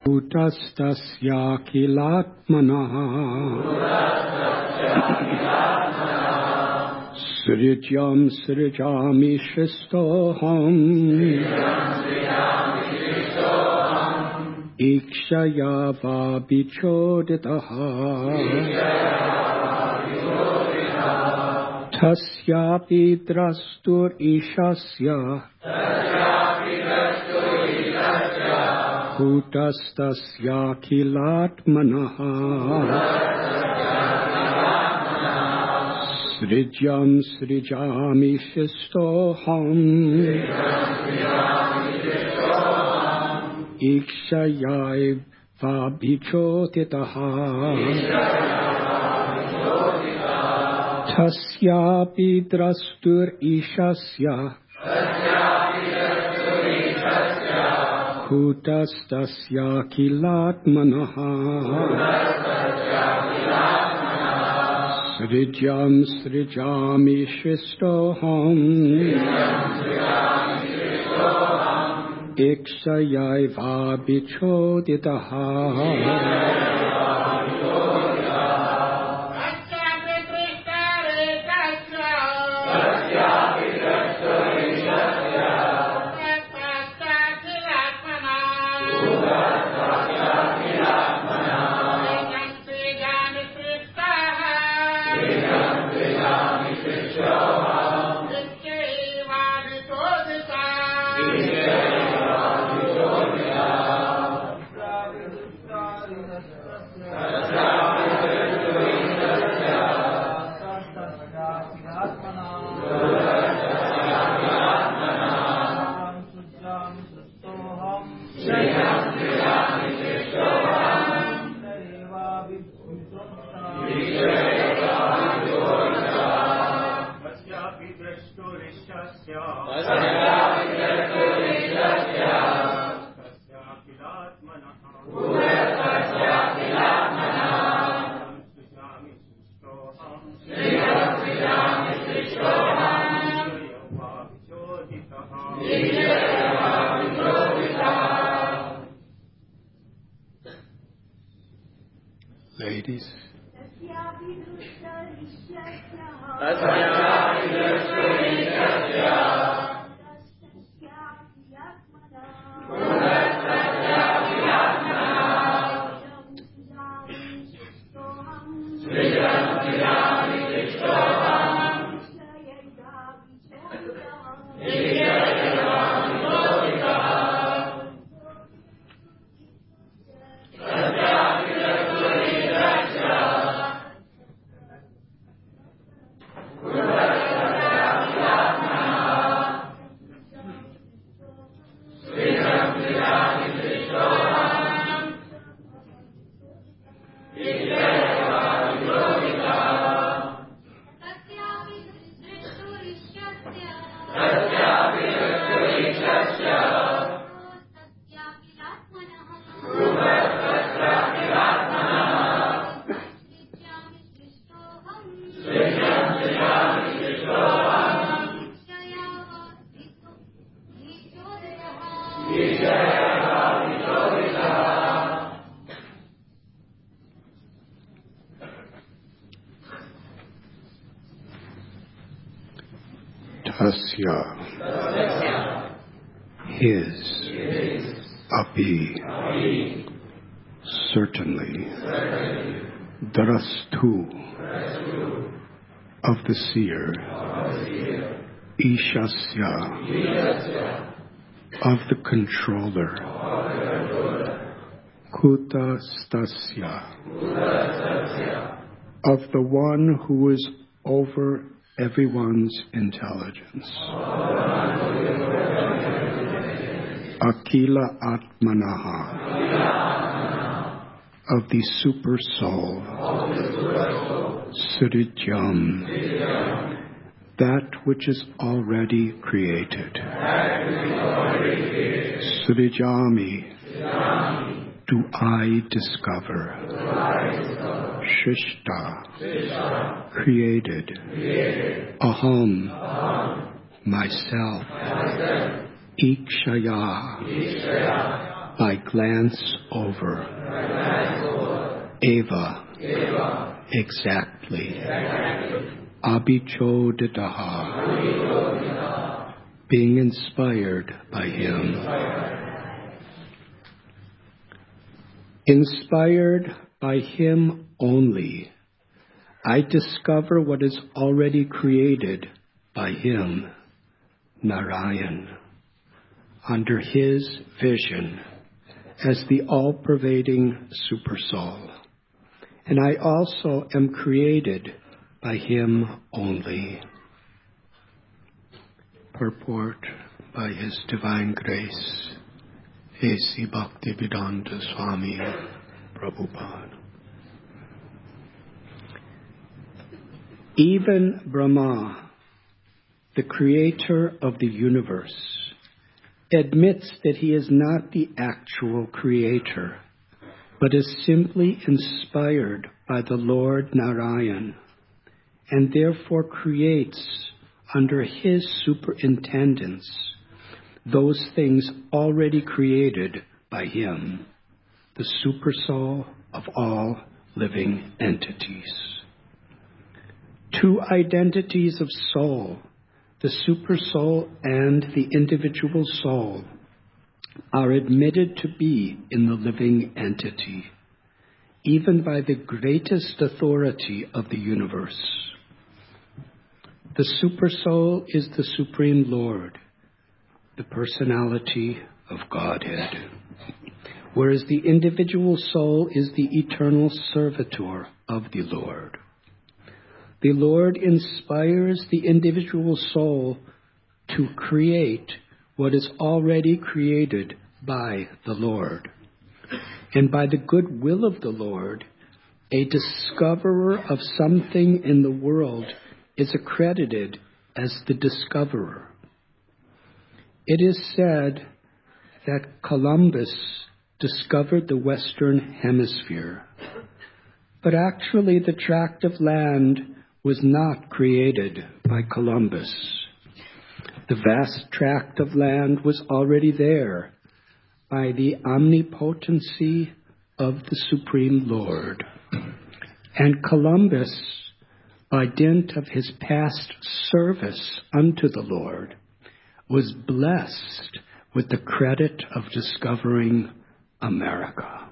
Bhutastasyakilatmanah Srijam srijami shristoham Ikshaya vabichoditaha Tasyapi drastur ishasya Bhutastasyakilatmanah Srijam srijami shistoham Ikshayai vabhichotitaha Tasyapi drastur ishasya Bhutastasyakilatmanah Srijam srijami shistoham Ikshayai vabhichoditaha Ladies. Tasya, his, api, certainly, drastu, of the seer, ishasya, of the controller, kutastasya, of the one who is over everyone's intelligence. Akila Atmanaha, of the super soul. Srijam, that which is already created. Srijami, do I discover. Shishta, created. Aham, myself. Ikshaya, by glance over. Eva. Exactly. Abhichoditaha. Being inspired by him. Inspired by him only, I discover what is already created by him, Narayan, under his vision as the all-pervading Supersoul. And I also am created by him only. Purport by His Divine Grace, A.C. Bhaktivedanta Swami Prabhupada. Even Brahma, the creator of the universe, admits that he is not the actual creator, but is simply inspired by the Lord Narayan, and therefore creates under his superintendence those things already created by him, the Supersoul of all living entities. Two identities of soul, the Supersoul and the individual soul, are admitted to be in the living entity, even by the greatest authority of the universe. The Supersoul is the Supreme Lord, the personality of Godhead, whereas the individual soul is the eternal servitor of the Lord. The Lord inspires the individual soul to create what is already created by the Lord. And by the good will of the Lord, a discoverer of something in the world is accredited as the discoverer. It is said that Columbus discovered the Western Hemisphere, but actually the tract of land was not created by Columbus. The vast tract of land was already there by the omnipotency of the Supreme Lord. And Columbus, by dint of his past service unto the Lord, was blessed with the credit of discovering America.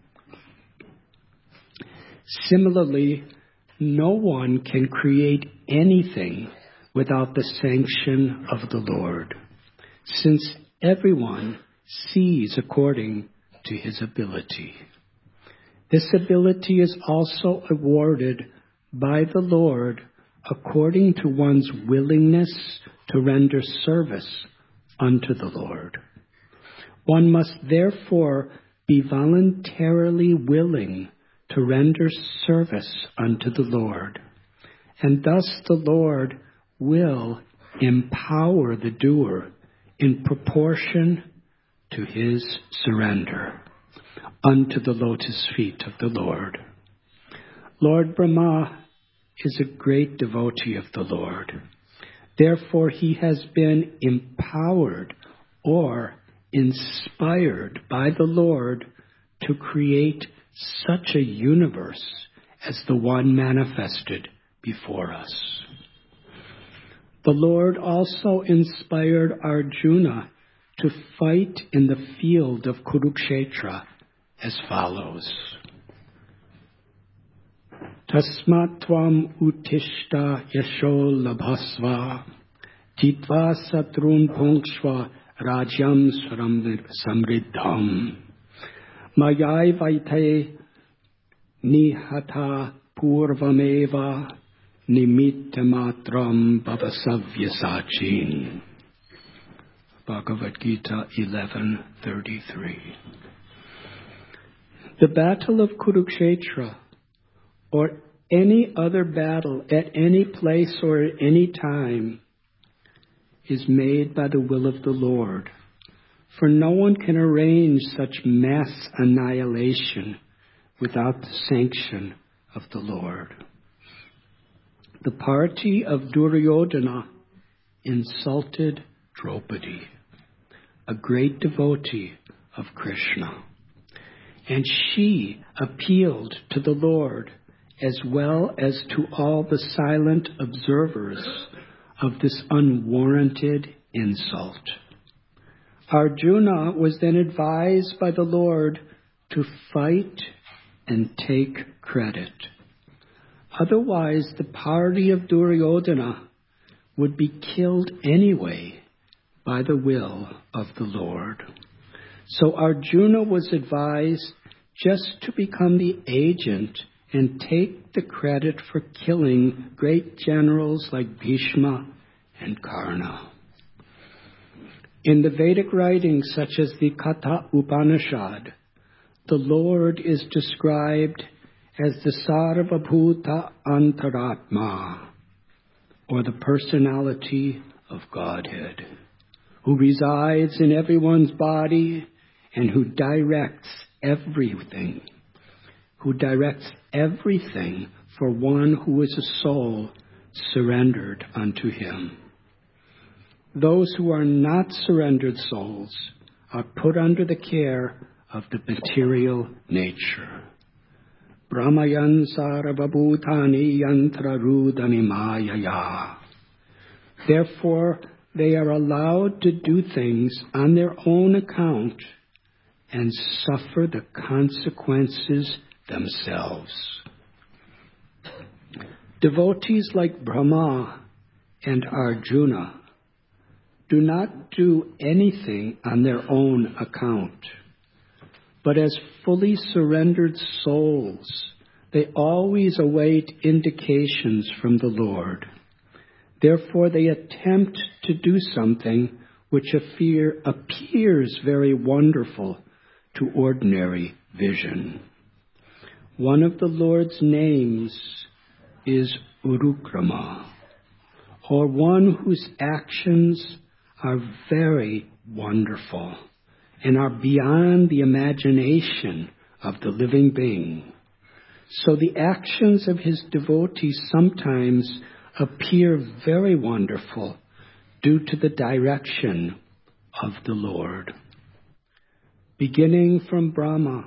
Similarly, no one can create anything without the sanction of the Lord, since everyone sees according to his ability. This ability is also awarded by the Lord according to one's willingness to render service unto the Lord. One must therefore be voluntarily willing to render service unto the Lord, and thus the Lord will empower the doer in proportion to his surrender unto the lotus feet of the Lord. Lord Brahma is a great devotee of the Lord. Therefore, he has been empowered or inspired by the Lord to create such a universe as the one manifested before us. The Lord also inspired Arjuna to fight in the field of Kurukshetra as follows. Tasmat tvam utishta yasho labhasva jitva satrun pungshva rajyam samriddham mayai vaite nihata purvameva nimittamatram bhavasavya. Bhagavad Gita 11:33. The battle of Kurukshetra, or any other battle at any place or at any time, is made by the will of the Lord. For no one can arrange such mass annihilation without the sanction of the Lord. The party of Duryodhana insulted Draupadi, a great devotee of Krishna. And she appealed to the Lord as well as to all the silent observers of this unwarranted insult. Arjuna was then advised by the Lord to fight and take credit. Otherwise, the party of Duryodhana would be killed anyway by the will of the Lord. So Arjuna was advised just to become the agent and take the credit for killing great generals like Bhishma and Karna. In the Vedic writings such as the Katha Upanishad, the Lord is described as the Sarvabhuta Antaratma, or the personality of Godhead, who resides in everyone's body and who directs everything for one who is a soul surrendered unto him. Those who are not surrendered souls are put under the care of the material nature. Brahmayan sarvabhutani yantrarudani mayaya. Therefore, they are allowed to do things on their own account and suffer the consequences themselves. Devotees like Brahma and Arjuna do not do anything on their own account, but as fully surrendered souls, they always await indications from the Lord. Therefore, they attempt to do something which appears very wonderful to ordinary vision. One of the Lord's names is Urukrama, or one whose actions are very wonderful and are beyond the imagination of the living being. So the actions of his devotees sometimes appear very wonderful due to the direction of the Lord. Beginning from Brahma,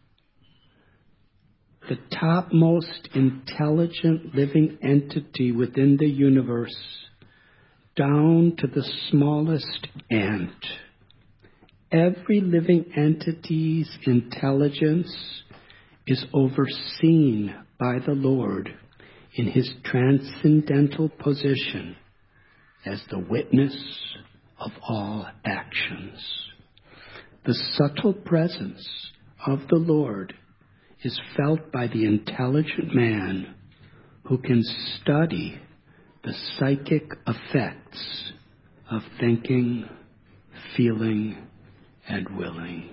the topmost intelligent living entity within the universe, down to the smallest ant. Every living entity's intelligence is overseen by the Lord in his transcendental position as the witness of all actions. The subtle presence of the Lord is felt by the intelligent man who can study the psychic effects of thinking, feeling, and willing.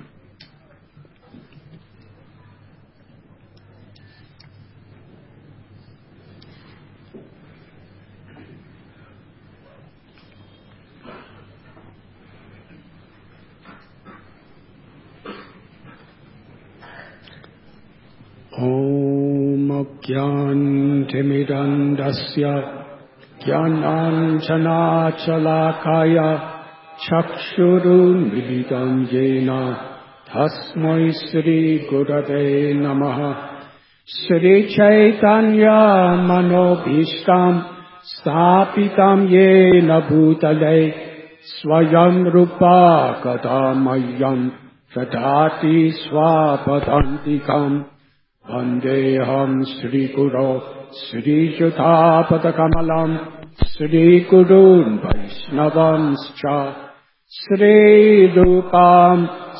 Om Ajnantimirandasya Jnananjanachalakaya Chakshurunmilitam Yena Tasmai Sri Gurave Namaha. Sri Chaitanya Manobhishtam Stapitam Yena Bhutale Swayam Rupa Kadamayam Tadati Swapadantikam Vandeham Sri Guru Sri Juthapadakamalam Sri Gurun Vaishnavanscha Sri Rupam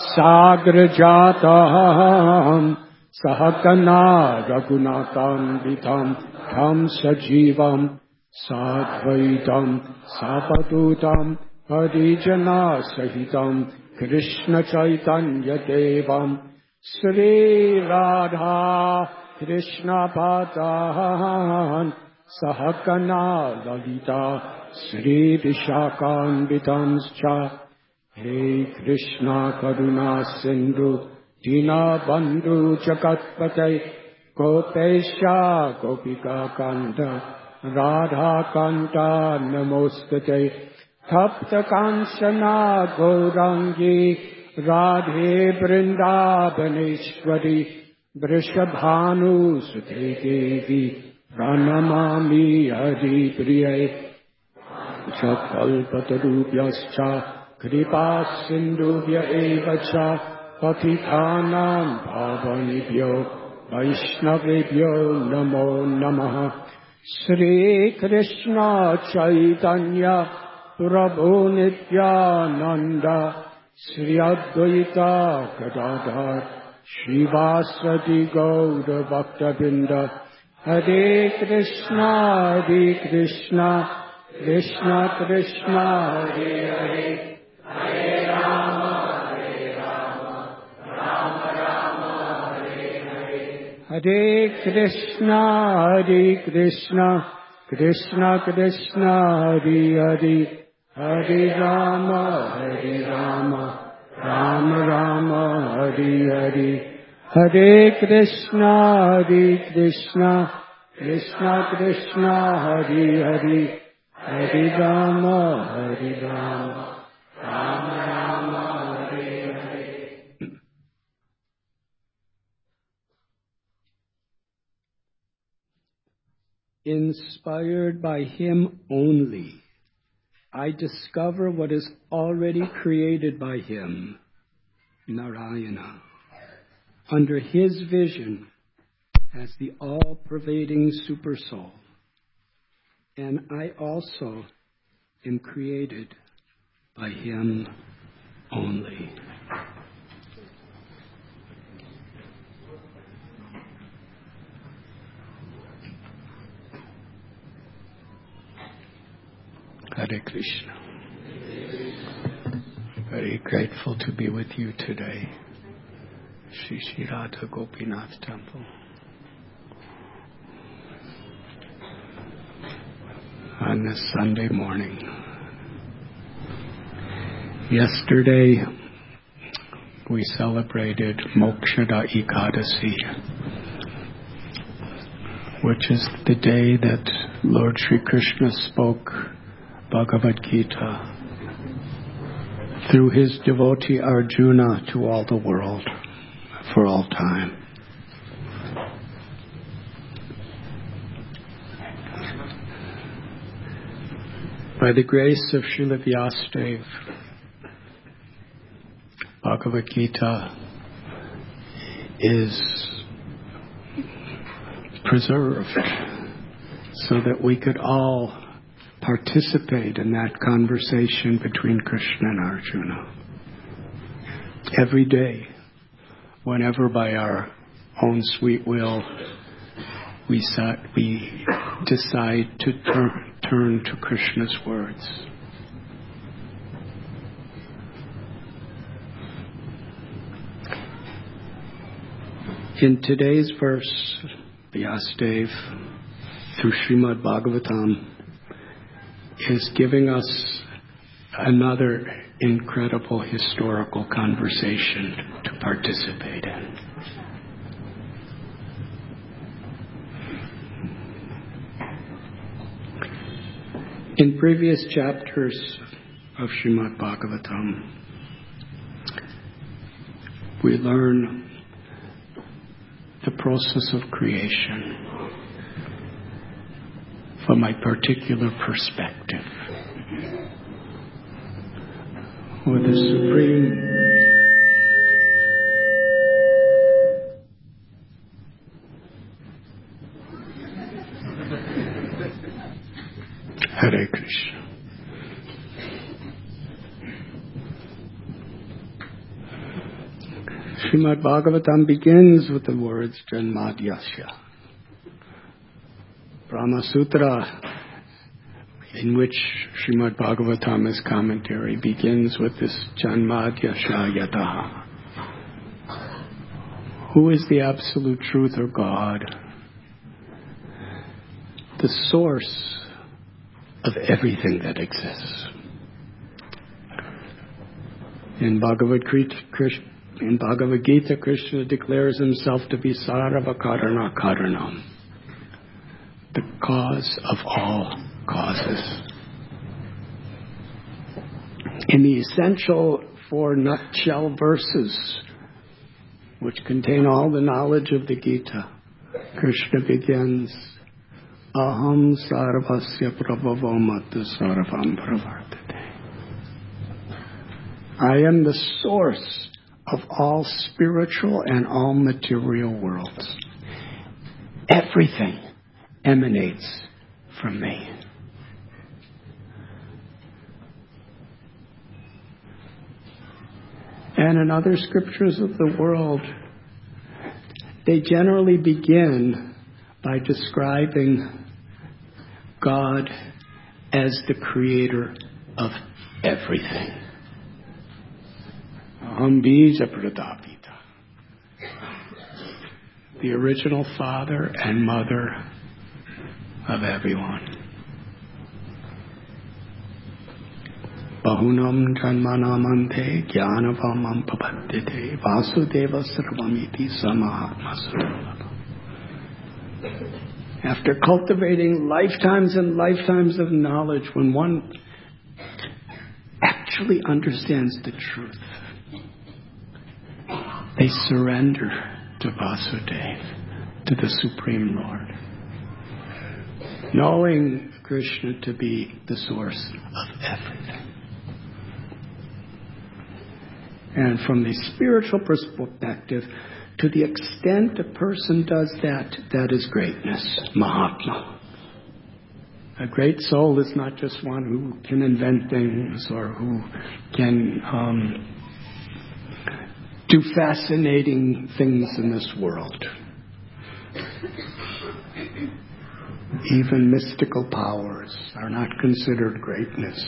Sagrajatam Sahakana Raghunatam Vitam Tam Sajivam Sadvaitam Sapadutam Harijana Sahitam Krishna Chaitanya Devam Sri Radha Krishna Patan Sahakana Lalita Sri Vishakanvitanscha. Hey Krishna Karuna Sindhu Dina Bandhu Jagatpate Gopesha Gopika Kanta Radha Kanta Namostate Tapta Kanchana Gaurangi Radhe Vrindavaneshwari Vrishabhanusute Devi Pranamami Hari Priye Kalpatarubhyascha Kripa Sindhubhya Evacha Patitanam Pavanibhyo Vaishnavibhyo Namo Namaha Sri Krishna Chaitanya Prabhu Nityananda Sri Advaita Gadadhar Shivasati Gaura Bhaktabinda Hare Krishna Krishna Krishna Hare Hare Hare Rama Rama Rama Hare Hare Hare Krishna Krishna Krishna Hare Hare Hare Rama Rama Rama Hare Hare Hare Krishna Krishna Krishna Hare Hare Hare Rama Rama Rama Hare Hare. Inspired by Him only, I discover what is already created by Him, Narayana, under His vision as the all-pervading Supersoul. And I also am created by Him only. Hare Krishna. Very grateful to be with you today. Shri Radha Gopinath Temple. On this Sunday morning. Yesterday, we celebrated Mokshada Ekadasi, which is the day that Lord Sri Krishna spoke Bhagavad Gita through his devotee Arjuna to all the world for all time. By the grace of Srila Vyasadeva, Bhagavad Gita is preserved so that we could all participate in that conversation between Krishna and Arjuna. Every day, whenever by our own sweet will we decide to turn to Krishna's words. In today's verse, Vyasadeva, through Srimad Bhagavatam, is giving us another incredible historical conversation to participate in. In previous chapters of Srimad Bhagavatam, we learn the process of creation from a particular perspective, with the supreme Hare Krishna. Srimad Bhagavatam begins with the words Janmadyasya. Brahma Sutra, in which Srimad Bhagavatam's commentary begins with this Janmadyasya Yataha. Who is the absolute truth or God? The source of everything that exists. In Bhagavad Gita, Krishna declares himself to be Sarva Karana Karanam, the cause of all causes. In the essential 4 nutshell verses which contain all the knowledge of the Gita. Krishna begins, Aham sarvasya prabhavo matu sarvam pravartate. I am the source of all spiritual and all material worlds. Everything emanates from me. And in other scriptures of the world, they generally begin by describing God as the creator of everything. Aham bija pradapita. The original father and mother of everyone. Bahunam janmanamante jnanavamam papaddite vasudeva sarvamiti samahatma surabha. After cultivating lifetimes and lifetimes of knowledge, when one actually understands the truth, they surrender to Vasudeva, to the Supreme Lord, knowing Krishna to be the source of everything. And from the spiritual perspective, to the extent a person does that, that is greatness, Mahatma. A great soul is not just one who can invent things or who can do fascinating things in this world. Even mystical powers are not considered greatness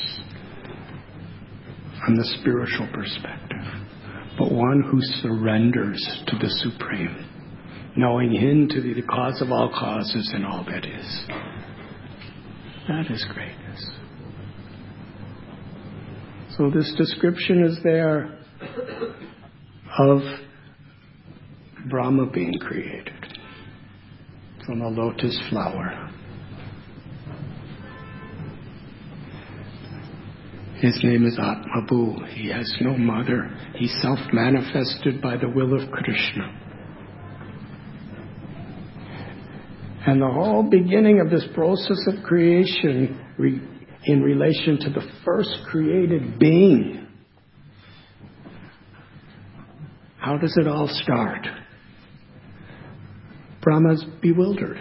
from the spiritual perspective, but one who surrenders to the Supreme, knowing Him to be the cause of all causes and all that is. That is greatness. So this description is there of Brahma being created from a lotus flower. His name is Atmabhu. He has no mother. He's self-manifested by the will of Krishna. And the whole beginning of this process of creation in relation to the first created being, how does it all start? Brahma's bewildered.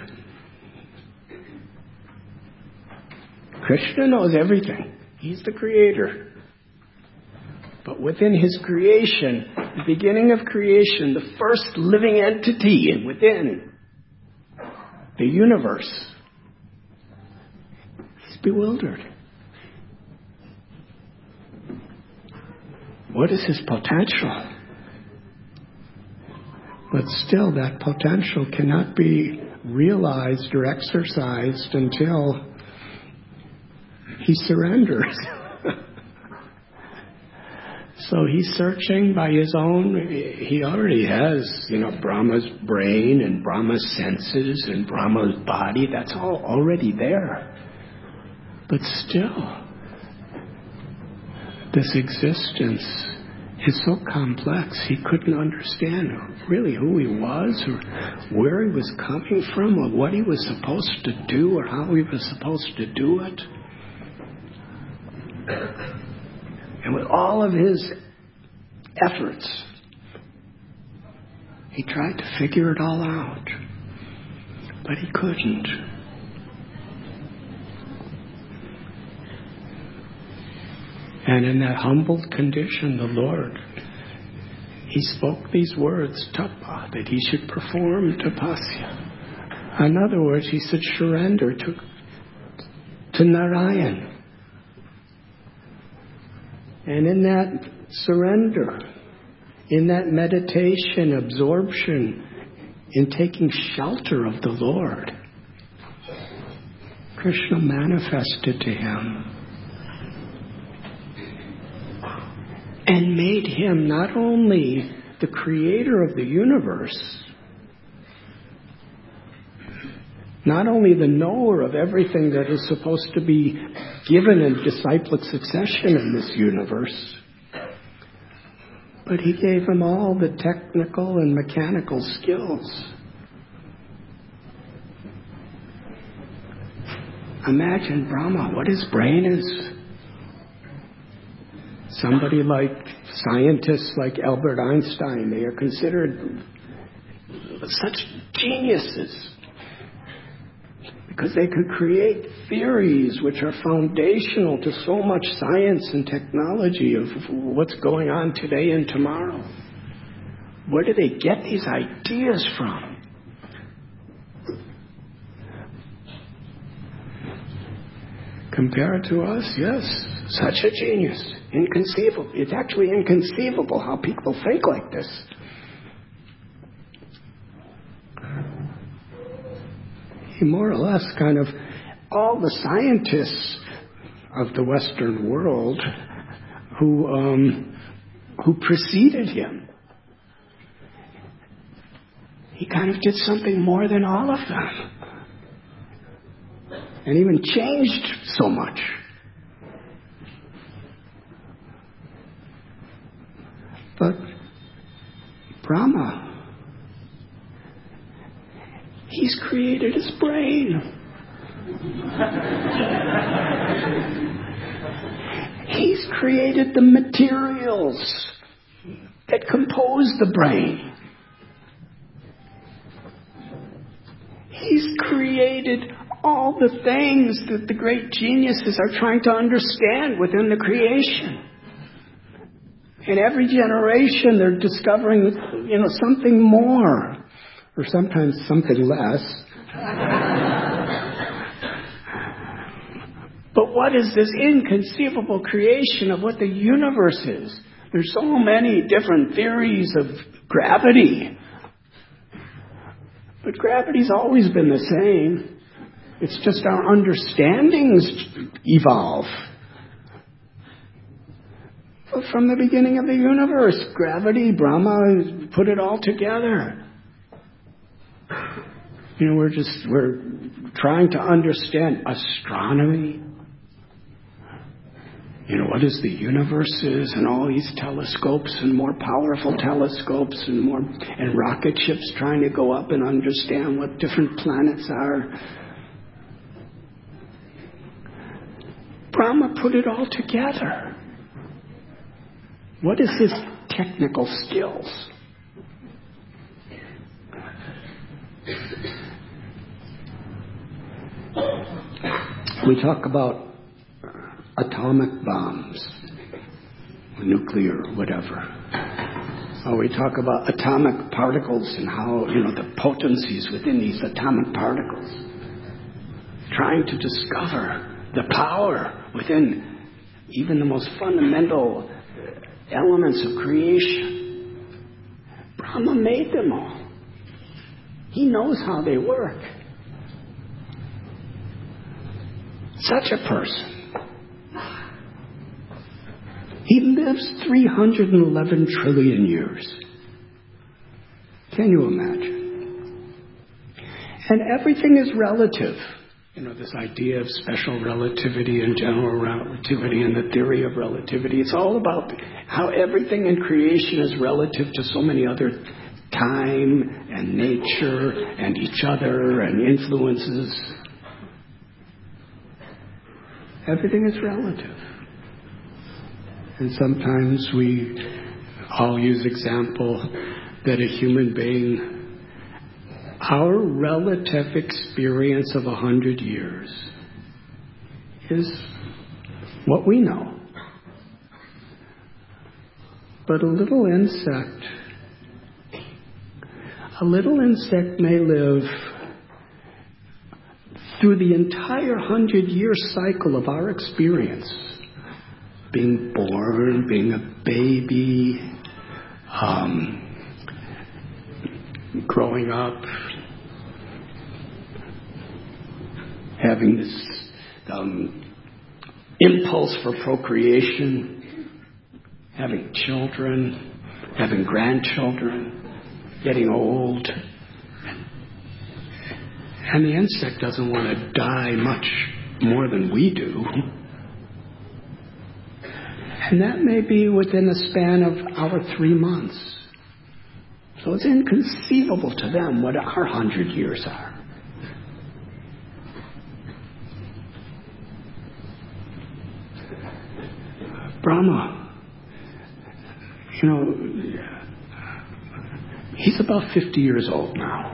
Krishna knows everything. He's the creator. But within his creation, the beginning of creation, the first living entity within the universe is bewildered. What is his potential? But still, that potential cannot be realized or exercised until he surrenders. So he's searching by his own. He already has, Brahma's brain and Brahma's senses and Brahma's body. That's all already there. But still, this existence is so complex. He couldn't understand really who he was or where he was coming from or what he was supposed to do or how he was supposed to do it. And with all of his efforts, he tried to figure it all out, but he couldn't. And in that humbled condition, the Lord, He spoke these words, tapa, that he should perform tapasya. In other words, He said, surrender to Narayan. And in that surrender, in that meditation, absorption, in taking shelter of the Lord, Krishna manifested to him and made him not only the creator of the universe, not only the knower of everything that is supposed to be given in disciplic succession in this universe, But he gave him all the technical and mechanical skills. Imagine Brahma, what his brain is. Somebody like scientists like Albert Einstein, they are considered such geniuses because they could create theories which are foundational to so much science and technology of what's going on today and tomorrow. Where do they get these ideas from? Compared to us, yes, such a genius. Inconceivable. It's actually inconceivable how people think like this. He more or less kind of, all the scientists of the Western world who preceded him, he kind of did something more than all of them. And even changed so much. But Brahma, he's created his brain. He's created the materials that compose the brain. He's created all the things that the great geniuses are trying to understand within the creation. In every generation, they're discovering, something more, or sometimes something less. But what is this inconceivable creation of what the universe is? There's so many different theories of gravity. But gravity's always been the same. It's just our understandings evolve. But from the beginning of the universe, gravity, Brahma put it all together. We're trying to understand astronomy. What is the universe is, and all these telescopes and more powerful telescopes and rocket ships trying to go up and understand what different planets are. Brahma put it all together. What is his technical skills? We talk about atomic bombs, nuclear, whatever. Or we talk about atomic particles and how, the potencies within these atomic particles. Trying to discover the power within even the most fundamental elements of creation. Brahma made them all. He knows how they work. Such a person. He lives 311 trillion years. Can you imagine? And everything is relative. This idea of special relativity and general relativity and the theory of relativity. It's all about how everything in creation is relative to so many other time and nature and each other and influences. Everything is relative. And sometimes we all use example that a human being, our relative experience of 100 years is what we know. But a little insect may live through the entire 100-year cycle of our experience. Being born, being a baby, growing up, having this impulse for procreation, having children, having grandchildren, getting old. And the insect doesn't want to die much more than we do. And that may be within a span of our 3 months. So it's inconceivable to them what our 100 years are. Brahma, he's about 50 years old now,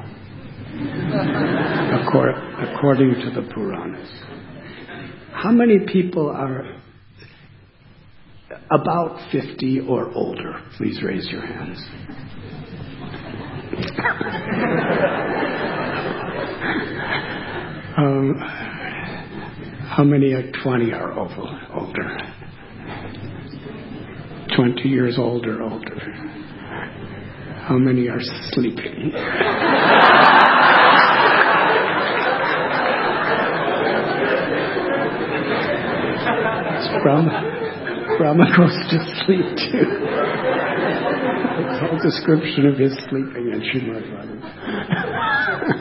according to the Puranas. How many people are about 50 or older? Please raise your hands. How many are 20 or older? 20 years old or older. How many are sleeping? Brahma goes to sleep too. The whole description of his sleeping in Srimad Bhagavatam.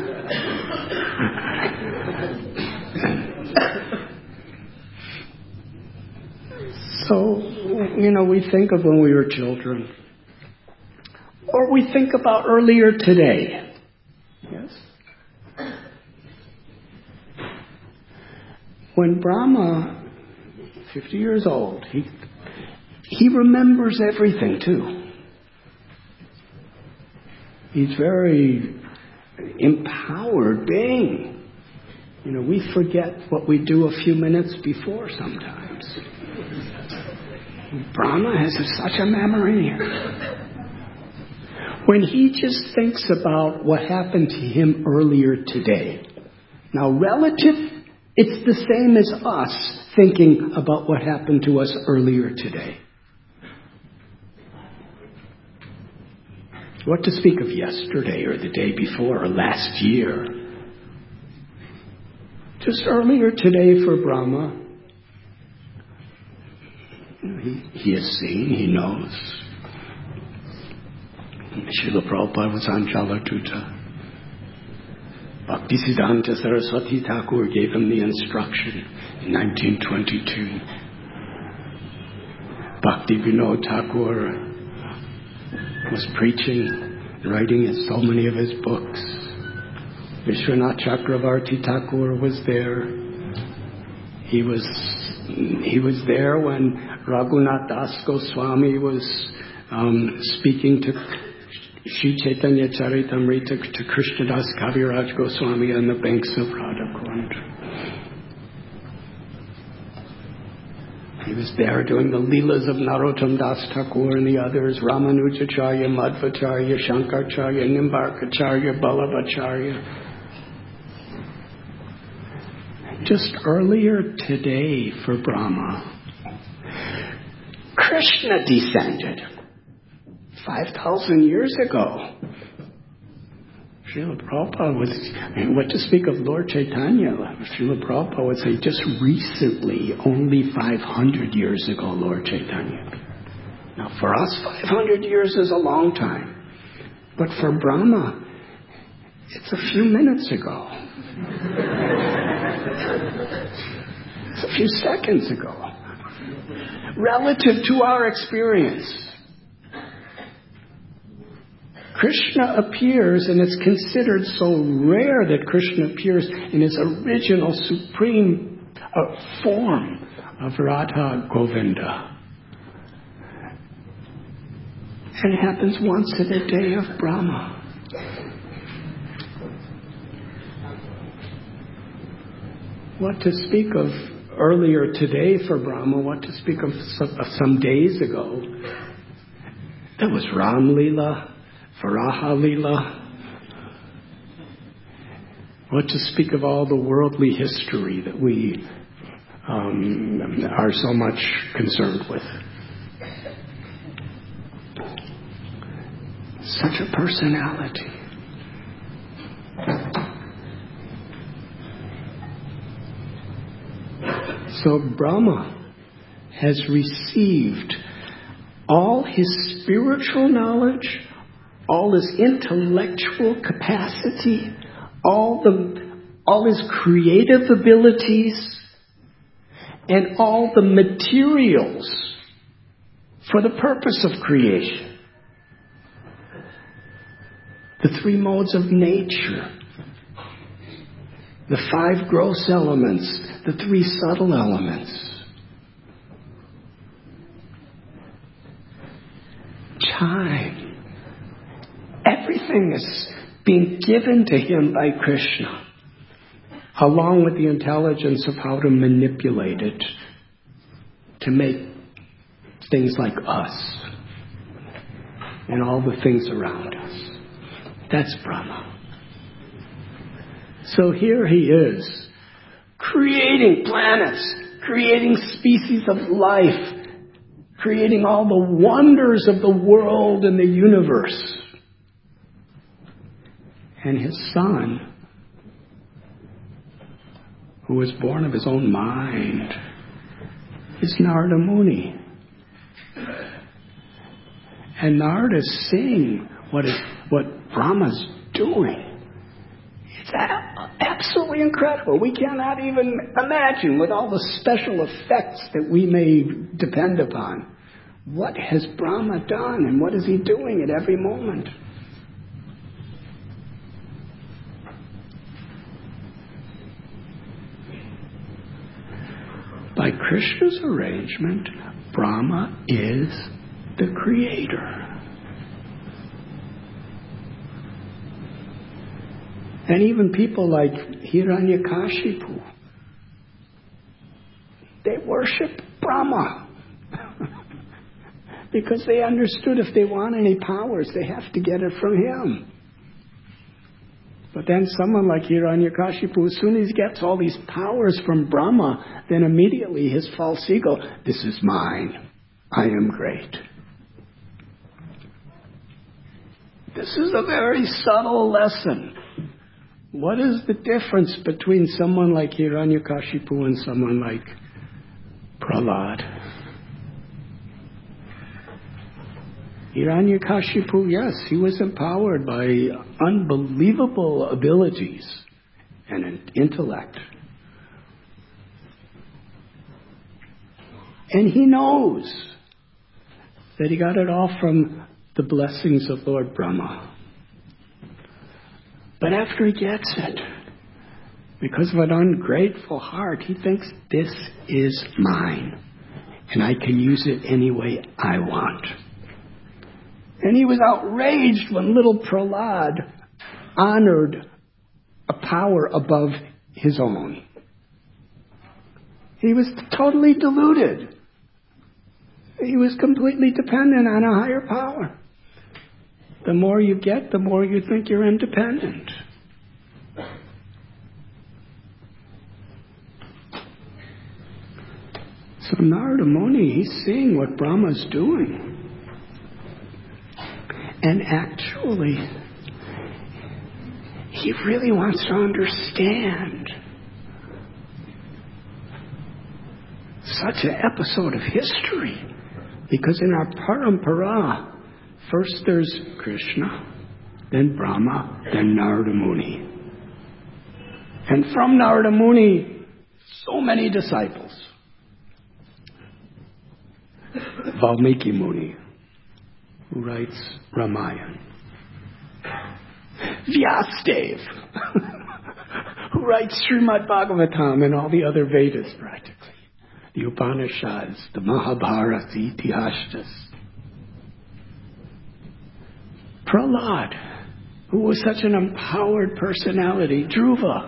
So, we think of when we were children. Or we think about earlier today. Yes? When Brahma, 50 years old, he remembers everything too. He's very empowered being. We forget what we do a few minutes before sometimes. Brahma has such a memory. When he just thinks about what happened to him earlier today. Now, relative, it's the same as us thinking about what happened to us earlier today. What to speak of yesterday or the day before or last year? Just earlier today for Brahma, he has seen, he knows. Srila Prabhupada was on Jaladutta. Bhaktisiddhanta Saraswati Thakur gave him the instruction in 1922. Bhakti Vinod Thakur was preaching, writing so many of his books. Vishwanath Chakravarti Thakur was there. He was there when Raghunath Das Goswami was speaking to Sri Chaitanya Charitamrita to Krishnadas Kaviraj Goswami on the banks of Radhakund. He was there doing the Leelas of Narottam Das Thakur and the others, Ramanujacharya, Madhvacharya, Shankaracharya, Nimbarkacharya, Ballabhacharya. Just earlier today for Brahma, Krishna descended 5,000 years ago. Srila Prabhupada what to speak of Lord Chaitanya? Srila Prabhupada would say just recently, only 500 years ago, Lord Chaitanya. Now for us, 500 years is a long time. But for Brahma, it's a few minutes ago. It's a few seconds ago. Relative to our experience. Krishna appears, and it's considered so rare that Krishna appears in his original supreme form of Radha Govinda. And it happens once in a day of Brahma. What to speak of earlier today for Brahma, what to speak of some days ago. There was Ram Leela, Varaha Leela. What to speak of all the worldly history that we are so much concerned with. Such a personality. So Brahma has received all his spiritual knowledge, all his intellectual capacity, all his creative abilities, and all the materials for the purpose of creation. The three modes of nature, the five gross elements, the three subtle elements. Time. Everything is being given to him by Krishna, along with the intelligence of how to manipulate it to make things like us and all the things around us. That's Brahma. So here he is, creating planets, creating species of life, creating all the wonders of the world and the universe. And his son, who was born of his own mind, is Narada Muni. And Narada's seeing what Brahma's doing. It's absolutely incredible. We cannot even imagine, with all the special effects that we may depend upon, what has Brahma done and what is he doing at every moment. By Krishna's arrangement, Brahma is the creator. And even people like Hiranyakashipu, they worship Brahma because they understood if they want any powers, they have to get it from him. But then someone like Hiranyakashipu, as soon as he gets all these powers from Brahma, then immediately his false ego, this is mine. I am great. This is a very subtle lesson. What is the difference between someone like Hiranyakashipu and someone like Prahlad? Hiranyakashipu, yes, he was empowered by unbelievable abilities and an intellect. And he knows that he got it all from the blessings of Lord Brahma. But after he gets it, because of an ungrateful heart, he thinks, this is mine, and I can use it any way I want. And he was outraged when little Prahlad honored a power above his own. He was totally deluded. He was completely dependent on a higher power. The more you get, the more you think you're independent. So Narada Muni, he's seeing what Brahma's doing. And actually, he really wants to understand such an episode of history. Because in our parampara, first there's Krishna, then Brahma, then Narada Muni. And from Narada Muni, so many disciples. Valmiki Muni, who writes Ramayana. Vyasadeva, who writes Srimad Bhagavatam and all the other Vedas practically. The Upanishads, the Mahabharata, the Itihastas. Prahlad, who was such an empowered personality. Dhruva.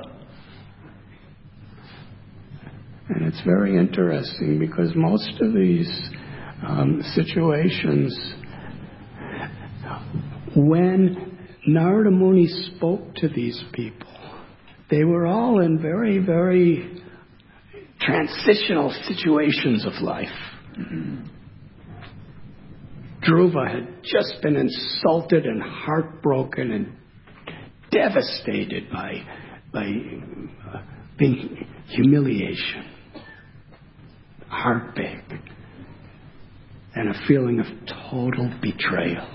And it's very interesting because most of these situations, when Narada Muni spoke to these people, they were all in very, very transitional situations of life. Dhruva had just been insulted and heartbroken and devastated by being humiliation, heartache, and a feeling of total betrayal.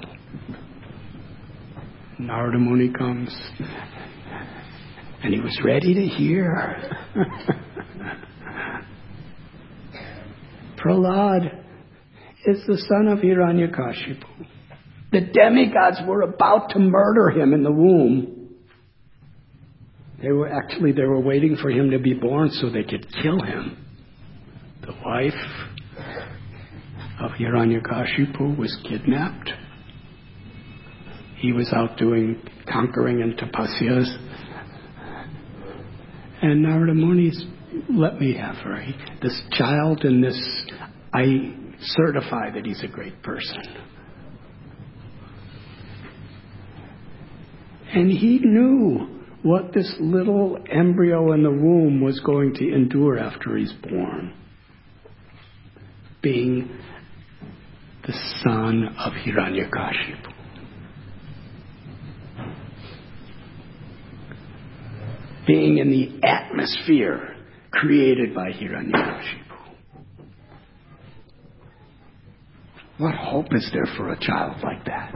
Narada Muni comes, and he was ready to hear. Prahlad is the son of Hiranyakashipu. The demigods were about to murder him in the womb. They were waiting for him to be born so they could kill him. The wife of Hiranyakashipu was kidnapped. He was out conquering in tapasyas. And Narada Muni's, let me have her. This child and this, I certify that he's a great person. And he knew what this little embryo in the womb was going to endure after he's born. Being the son of Hiranyakashipu. Being in the atmosphere created by Hiranyakashipu. What hope is there for a child like that?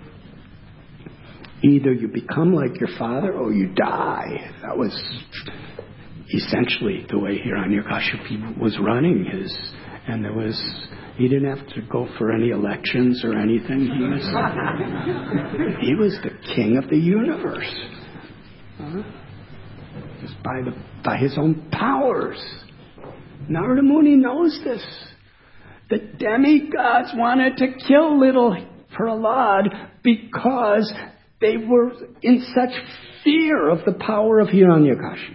Either you become like your father or you die. That was essentially the way Hiranyakashipu was running his, and he didn't have to go for any elections or anything. He was the king of the universe. Just by his own powers. Narada Muni knows this. The demigods wanted to kill little Prahlad because they were in such fear of the power of Hiranyakashipu.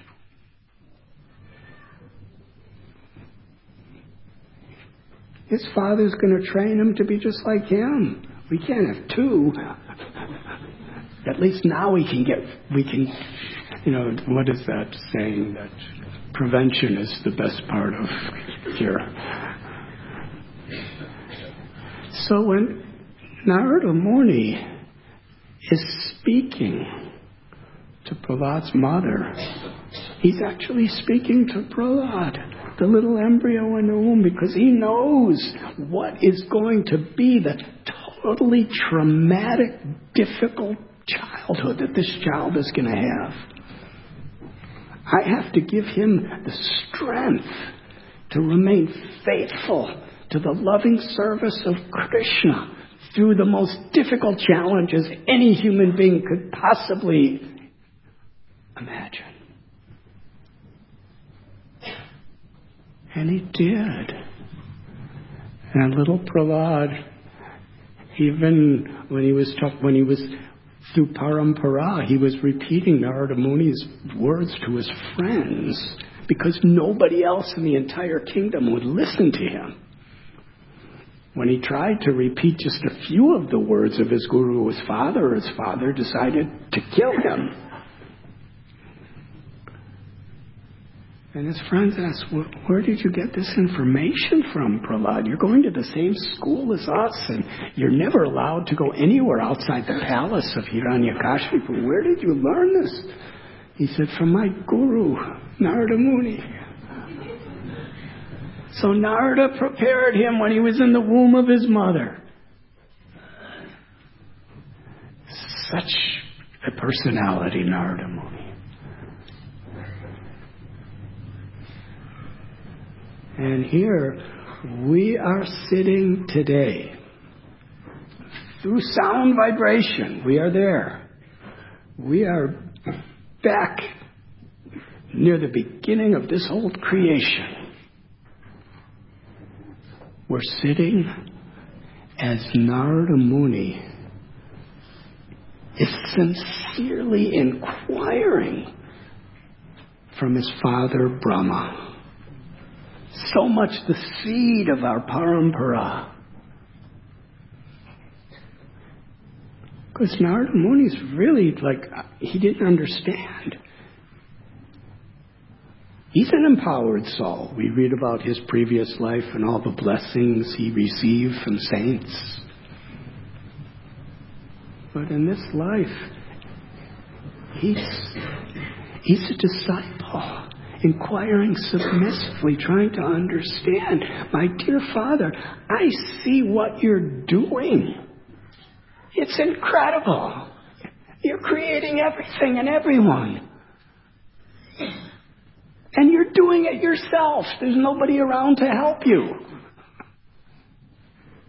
His father's going to train him to be just like him. We can't have two. At least now we can, what is that saying? That prevention is the best part of cure. So when Narada Muni is speaking to Prahlad's mother, he's actually speaking to Prahlad, the little embryo in the womb, because he knows what is going to be the totally traumatic, difficult childhood that this child is going to have. I have to give him the strength to remain faithful to the loving service of Krishna through the most difficult challenges any human being could possibly imagine. And he did. And little Prahlad, even when he was through Parampara, he was repeating Narada Muni's words to his friends because nobody else in the entire kingdom would listen to him. When he tried to repeat just a few of the words of his guru, his father decided to kill him. And his friends asked, where did you get this information from, Prahlad? You're going to the same school as us, and you're never allowed to go anywhere outside the palace of Hiranyakashipu. Where did you learn this? He said, from my guru, Narada Muni. So Narada prepared him when he was in the womb of his mother. Such a personality, Narada Muni. And here we are sitting today. Through sound vibration, we are there. We are back near the beginning of this whole creation. We're sitting as Narada Muni is sincerely inquiring from his father Brahma. So much the seed of our parampara. Because Narada Muni's really he didn't understand. He's an empowered soul. We read about his previous life and all the blessings he received from saints. But in this life, he's a disciple, inquiring submissively, trying to understand. My dear Father, I see what you're doing. It's incredible. You're creating everything and everyone. And you're doing it yourself. There's nobody around to help you.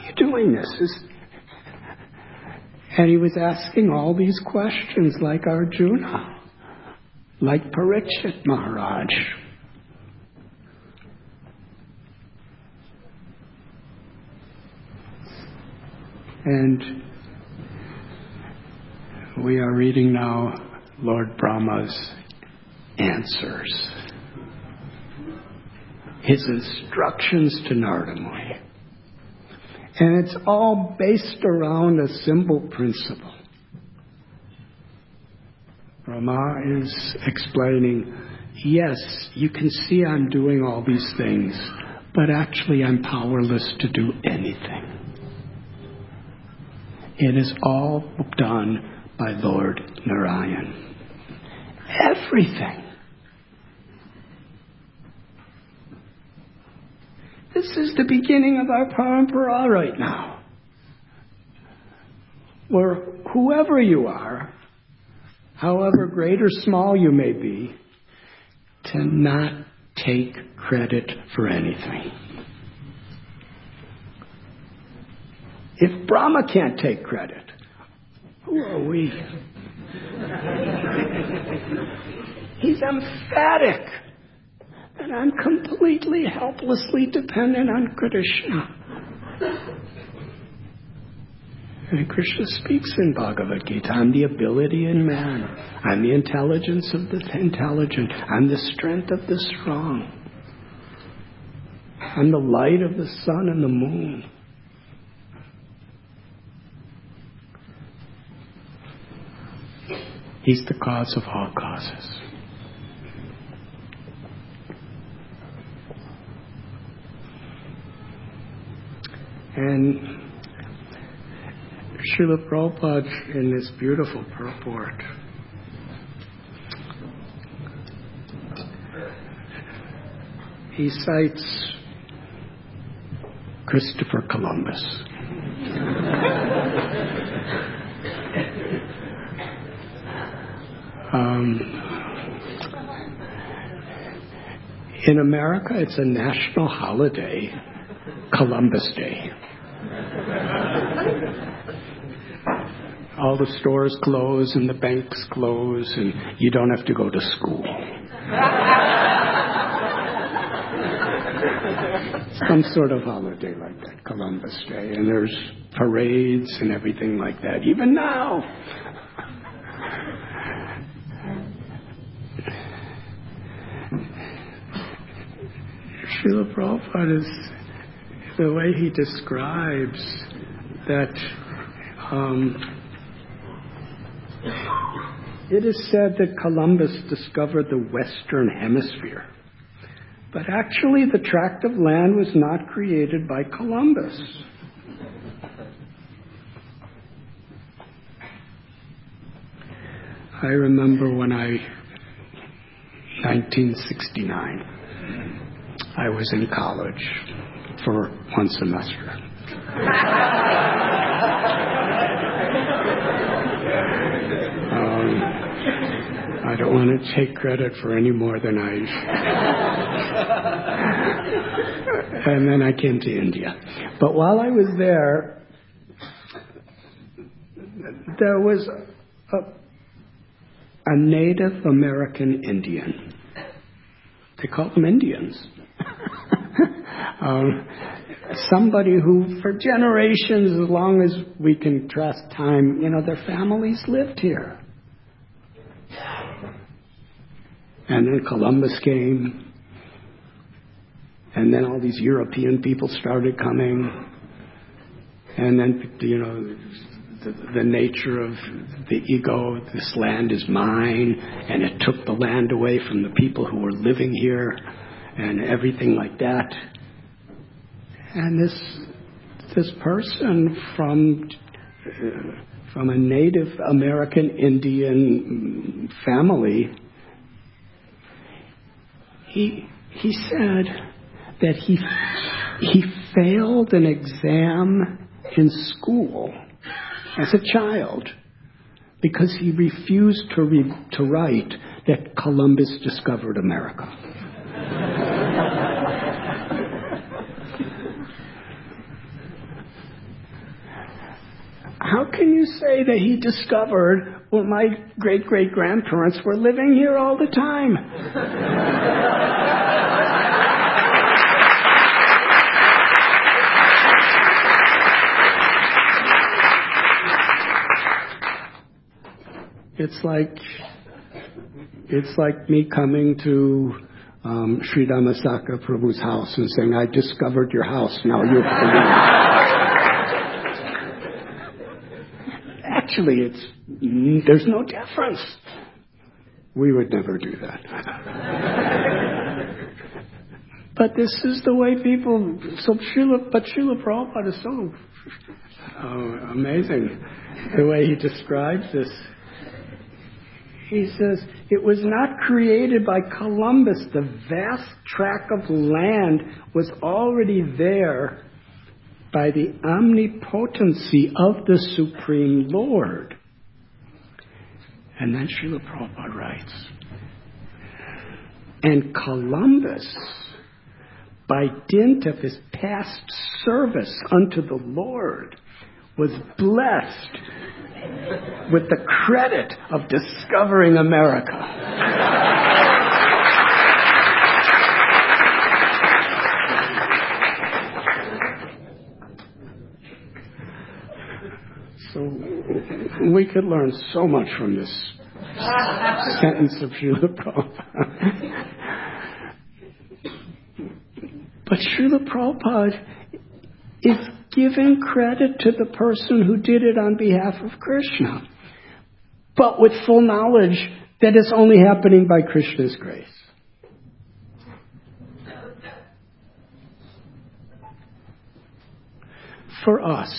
you doing this? And he was asking all these questions like Arjuna, like Parikshit Maharaj. And we are reading now Lord Brahma's answers, his instructions to Narada Muni. And it's all based around a simple principle. Brahma is explaining, yes, you can see I'm doing all these things, but actually I'm powerless to do anything. It is all done by Lord Narayan. Everything. This is the beginning of our parampara right now. Where whoever you are, however great or small you may be, to not take credit for anything. If Brahma can't take credit, who are we? He's emphatic. And I'm completely, helplessly dependent on Krishna. And Krishna speaks in Bhagavad Gita, I'm the ability in man. I'm the intelligence of the intelligent. I'm the strength of the strong. I'm the light of the sun and the moon. He's the cause of all causes. And Srila Prabhupada, in this beautiful purport, he cites Christopher Columbus. In America, it's a national holiday, Columbus Day. All the stores close and the banks close and you don't have to go to school. Some sort of holiday like that, Columbus Day. And there's parades and everything like that, even now. Srila Prabhupada is, the way he describes that it is said that Columbus discovered the Western Hemisphere. But actually the tract of land was not created by Columbus. I remember when 1969, I was in college for one semester. I don't want to take credit for any more than and then I came to India. But while I was there, there was a Native American Indian. They call them Indians. Somebody who, for generations, as long as we can trust time, their families lived here. And then Columbus came, and then all these European people started coming, and then, the nature of the ego, this land is mine, and it took the land away from the people who were living here, and everything like that. And this person from a Native American Indian family, he said that he failed an exam in school as a child because he refused to write that Columbus discovered America. How can you say that he discovered, well, my great-great-grandparents were living here all the time? It's like me coming to Sri Dhammasaka Prabhu's house and saying, I discovered your house, now you're free. Actually, there's no difference. We would never do that. But this is the way people, Srila Prabhupada is so amazing, the way he describes this. He says, it was not created by Columbus. The vast tract of land was already there by the omnipotency of the Supreme Lord. And then Srila Prabhupada writes, and Columbus, by dint of his past service unto the Lord, was blessed with the credit of discovering America. So we could learn so much from this sentence of Srila Prabhupada. But Srila Prabhupada is giving credit to the person who did it on behalf of Krishna, but with full knowledge that it's only happening by Krishna's grace. For us,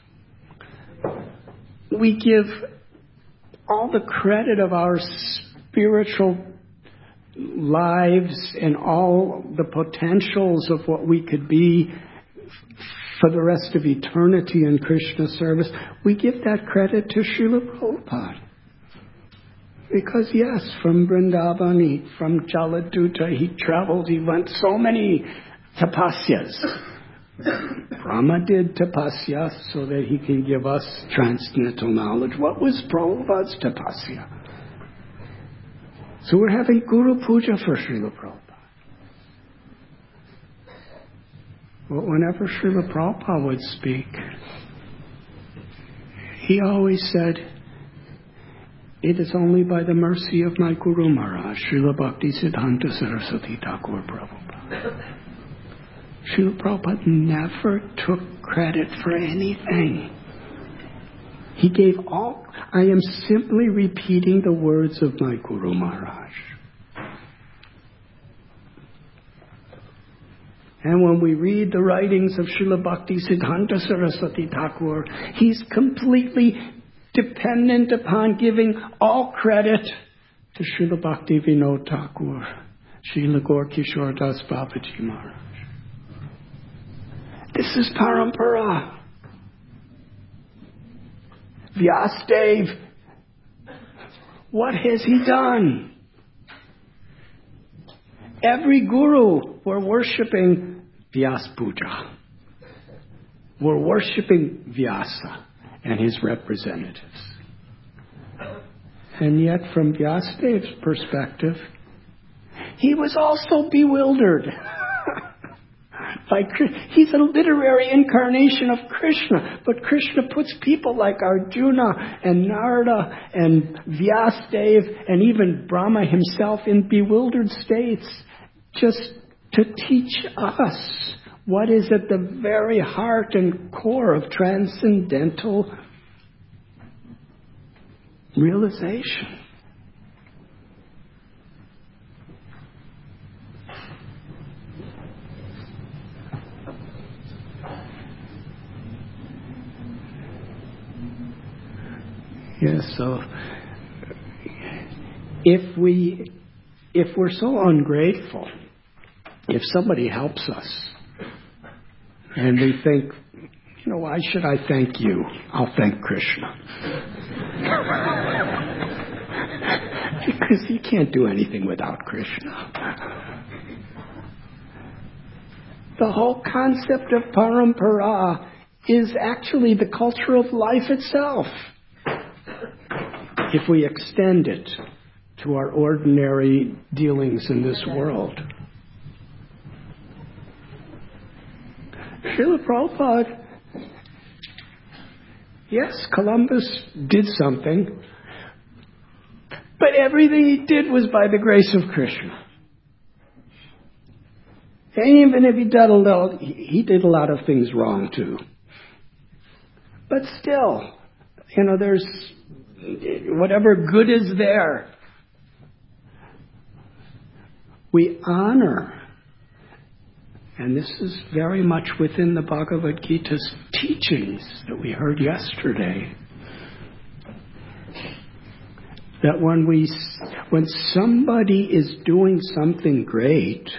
we give all the credit of our spiritual lives and all the potentials of what we could be for the rest of eternity in Krishna service. We give that credit to Srila Prabhupada. Because yes, from Vrindavan, from Jaladuta, he traveled, he went so many tapasyas. Brahma did tapasya so that he can give us transcendental knowledge. What was Prabhupada's tapasya? So we're having Guru Puja for Srila Prabhupada. But whenever Srila Prabhupada would speak, he always said, it is only by the mercy of my Guru Maharaj, Srila Bhaktisiddhanta Saraswati Thakur Prabhupada. Srila Prabhupada never took credit for anything. He gave all. I am simply repeating the words of my Guru Maharaj. And when we read the writings of Srila Bhaktisiddhanta Saraswati Thakur, he's completely dependent upon giving all credit to Srila Bhakti Vinod Thakur, Srila Gaur Kishore Das Babaji Maharaj. This is Parampara. Vyasadeva, what has he done? Every guru, we're worshipping Vyasa Puja. We're worshipping Vyasa and his representatives. And yet, from Vyasadeva's perspective, he was also bewildered. He's a literary incarnation of Krishna, but Krishna puts people like Arjuna and Narada and Vyasadeva and even Brahma himself in bewildered states just to teach us what is at the very heart and core of transcendental realization. Yes, so if we're so ungrateful, if somebody helps us and we think, why should I thank you? I'll thank Krishna. Because you can't do anything without Krishna. The whole concept of parampara is actually the culture of life itself, if we extend it to our ordinary dealings in this world. Srila Prabhupada, yes, Columbus did something, but everything he did was by the grace of Krishna. And even if he did a lot of things wrong too. But still, there's whatever good is there. We honor, and this is very much within the Bhagavad Gita's teachings that we heard yesterday, that when somebody is doing something great,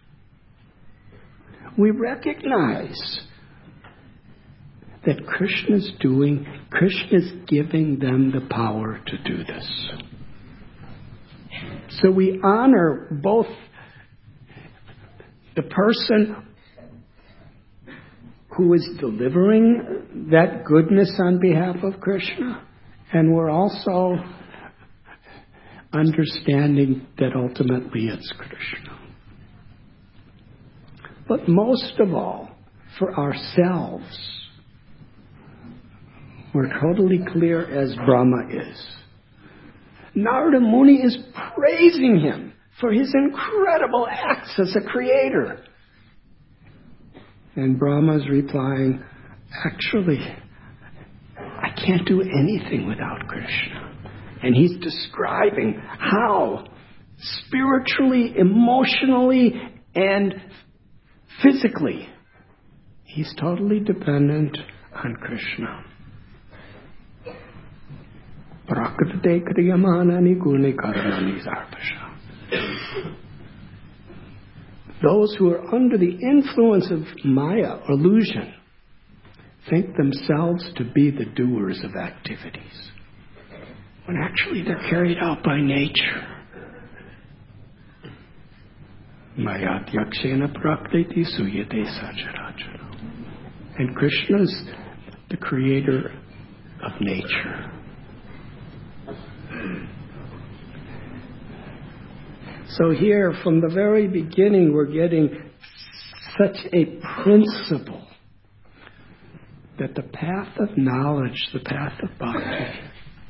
we recognize that Krishna's giving them the power to do this. So we honor both the person who is delivering that goodness on behalf of Krishna, and we're also understanding that ultimately it's Krishna. But most of all, for ourselves, we're totally clear as Brahma is. Narada Muni is praising him for his incredible acts as a creator. And Brahma's replying, actually, I can't do anything without Krishna. And he's describing how spiritually, emotionally, and physically, he's totally dependent on Krishna. Those who are under the influence of Maya, illusion, think themselves to be the doers of activities, when actually they're carried out by nature. Mayat yakshena prakriti suyate sacharacharam. And Krishna's the creator of nature. So here, from the very beginning, we're getting such a principle that the path of knowledge, the path of bhakti,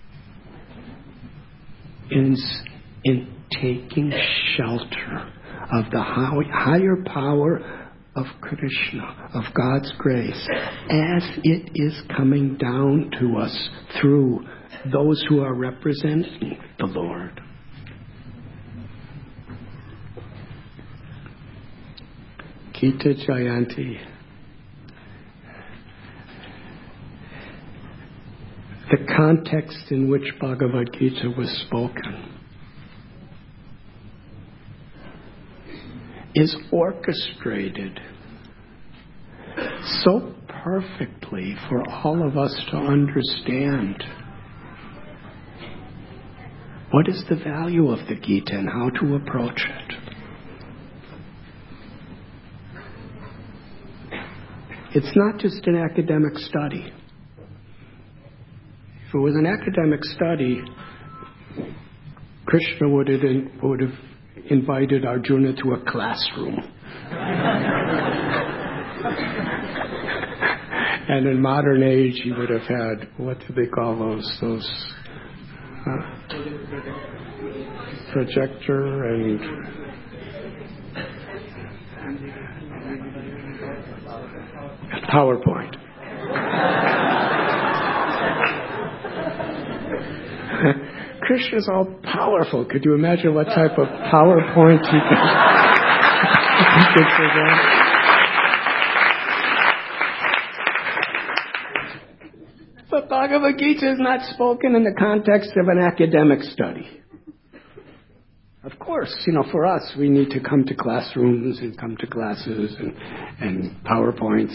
is in taking shelter of the higher power of Krishna, of God's grace, as it is coming down to us through those who are representing the Lord. Gita Jayanti. The context in which Bhagavad Gita was spoken is orchestrated so perfectly for all of us to understand what is the value of the Gita and how to approach it. It's not just an academic study. If it was an academic study, Krishna would have invited Arjuna to a classroom. And in modern age, he would have had, what do they call those projector and PowerPoint. Krishna's all powerful. Could you imagine what type of PowerPoint he could present? But Bhagavad Gita is not spoken in the context of an academic study. Of course, for us, we need to come to classrooms and come to classes and PowerPoints,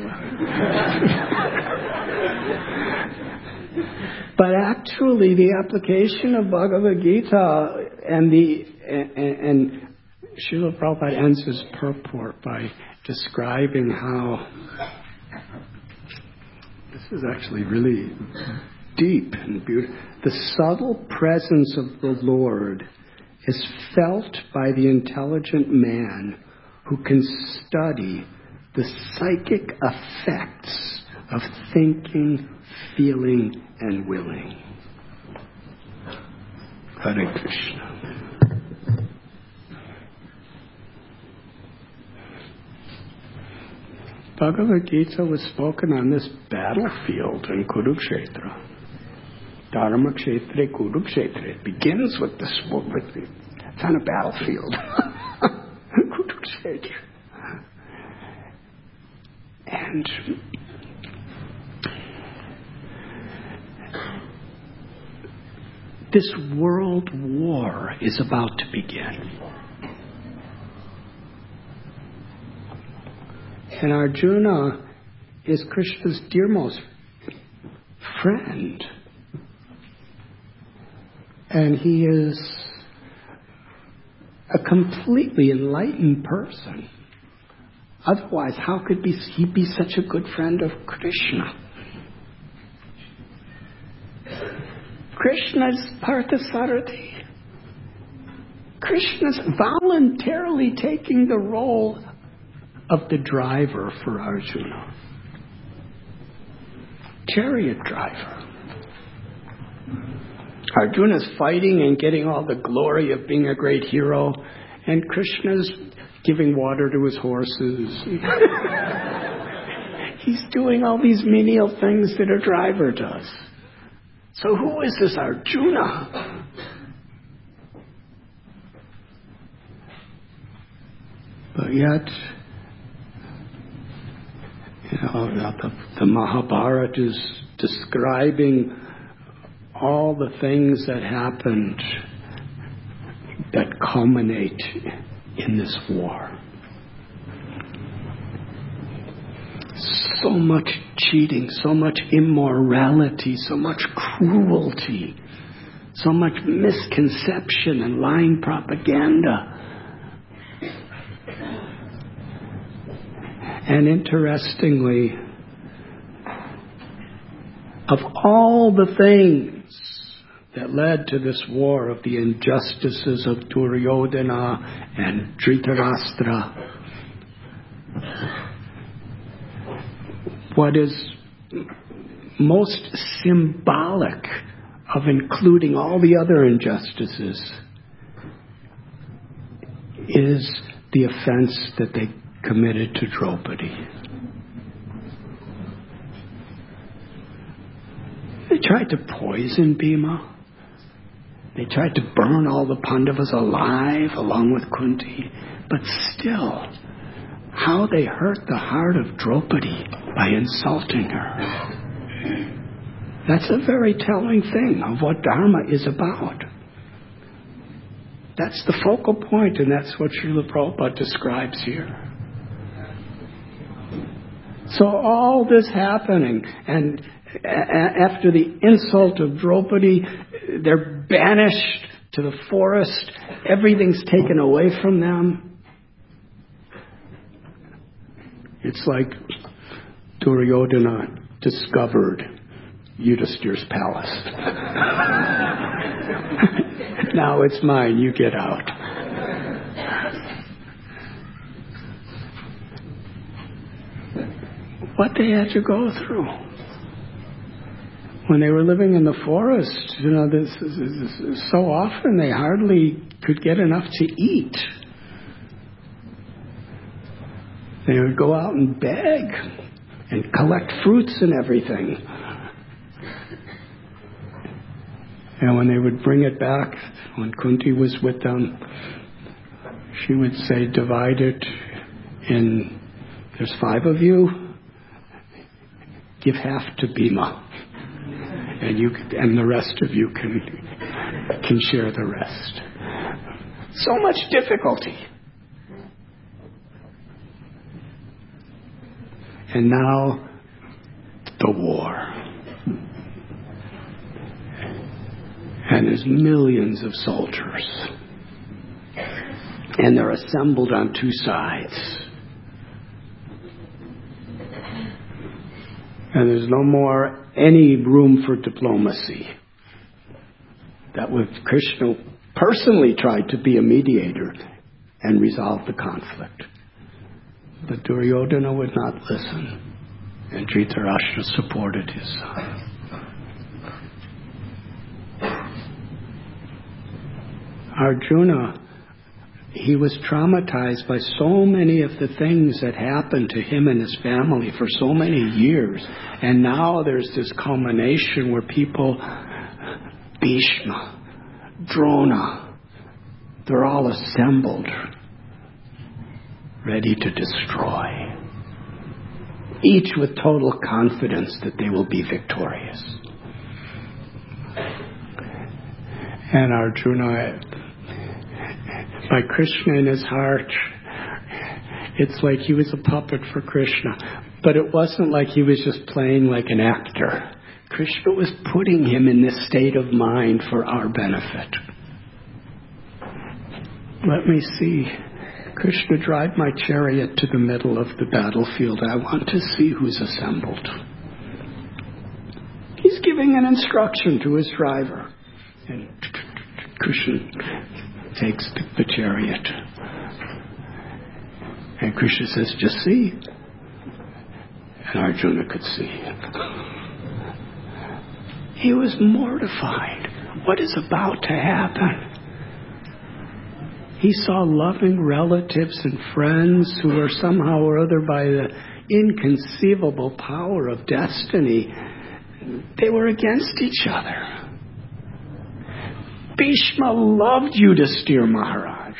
But actually, the application of Bhagavad Gita and Srila Prabhupada ends his purport by describing how This is actually really deep and beautiful. The subtle presence of the Lord is felt by the intelligent man who can study the psychic effects of thinking, feeling, and willing. Hare Krishna. Bhagavad Gita was spoken on this battlefield in Kurukshetra. Dharma Kshetra, Kurukshetra. It begins with this. It's on a battlefield. Kurukshetra. And this world war is about to begin. And Arjuna is Krishna's dearmost friend. And he is a completely enlightened person. Otherwise, how could he be such a good friend of Krishna? Krishna's Parthasarathi. Krishna's voluntarily taking the role of the driver for Arjuna. Chariot driver. Arjuna's fighting and getting all the glory of being a great hero, and Krishna's giving water to his horses. He's doing all these menial things that a driver does. So who is this Arjuna? But yet, the Mahabharata is describing all the things that happened that culminate in this war. So much cheating, so much immorality, so much cruelty, so much misconception and lying propaganda. And interestingly, of all the things that led to this war, of the injustices of Duryodhana and Dhritarashtra, what is most symbolic of including all the other injustices is the offense that they committed to Draupadi. They tried to poison Bhima. They tried to burn all the Pandavas alive along with Kunti. But still, how they hurt the heart of Draupadi by insulting her. That's a very telling thing of what Dharma is about. That's the focal point, and that's what Srila Prabhupada describes here. So all this happening, and after the insult of Draupadi, they're banished to the forest. Everything's taken away from them. It's like Duryodhana discovered Yudhishthira's palace. Now it's mine, you get out. What they had to go through. When they were living in the forest, this so often they hardly could get enough to eat. They would go out and beg and collect fruits and everything. And when they would bring it back, when Kunti was with them, she would say, divide it in, there's 5 of you, give half to Bhima. And the rest of you can share the rest. So much difficulty. And now, the war. And there's millions of soldiers. And they're assembled on 2 sides. And there's no more any room for diplomacy. That was Krishna personally tried to be a mediator and resolve the conflict. But Duryodhana would not listen, and Dhritarashtra supported his son. Arjuna, he was traumatized by so many of the things that happened to him and his family for so many years. And now there's this culmination where people, Bhishma, Drona, they're all assembled, ready to destroy. Each with total confidence that they will be victorious. And Arjuna, by Krishna in his heart, it's like he was a puppet for Krishna. But it wasn't like he was just playing like an actor. Krishna was putting him in this state of mind for our benefit. Let me see. Krishna, drive my chariot to the middle of the battlefield. I want to see who's assembled. He's giving an instruction to his driver. And Krishna takes the chariot. And Krishna says, just see. And Arjuna could see. He was mortified. What is about to happen? He saw loving relatives and friends who were somehow or other, by the inconceivable power of destiny, they were against each other. Bhishma loved Yudhisthira Maharaj.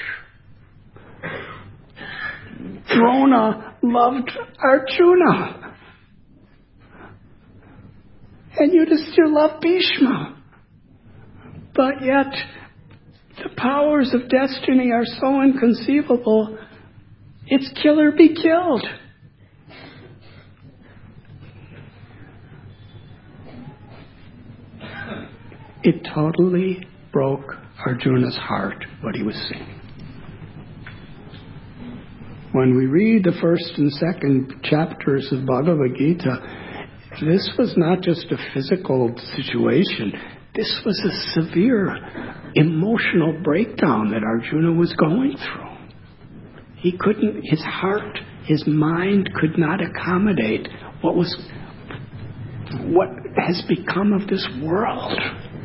Drona loved Arjuna. And Yudhisthira loved Bhishma. But yet, the powers of destiny are so inconceivable, it's kill or be killed. It totally broke Arjuna's heart, what he was seeing. When we read the first and second chapters of Bhagavad Gita, this was not just a physical situation. This was a severe emotional breakdown that Arjuna was going through. He couldn't, his heart, his mind could not accommodate what has become of this world.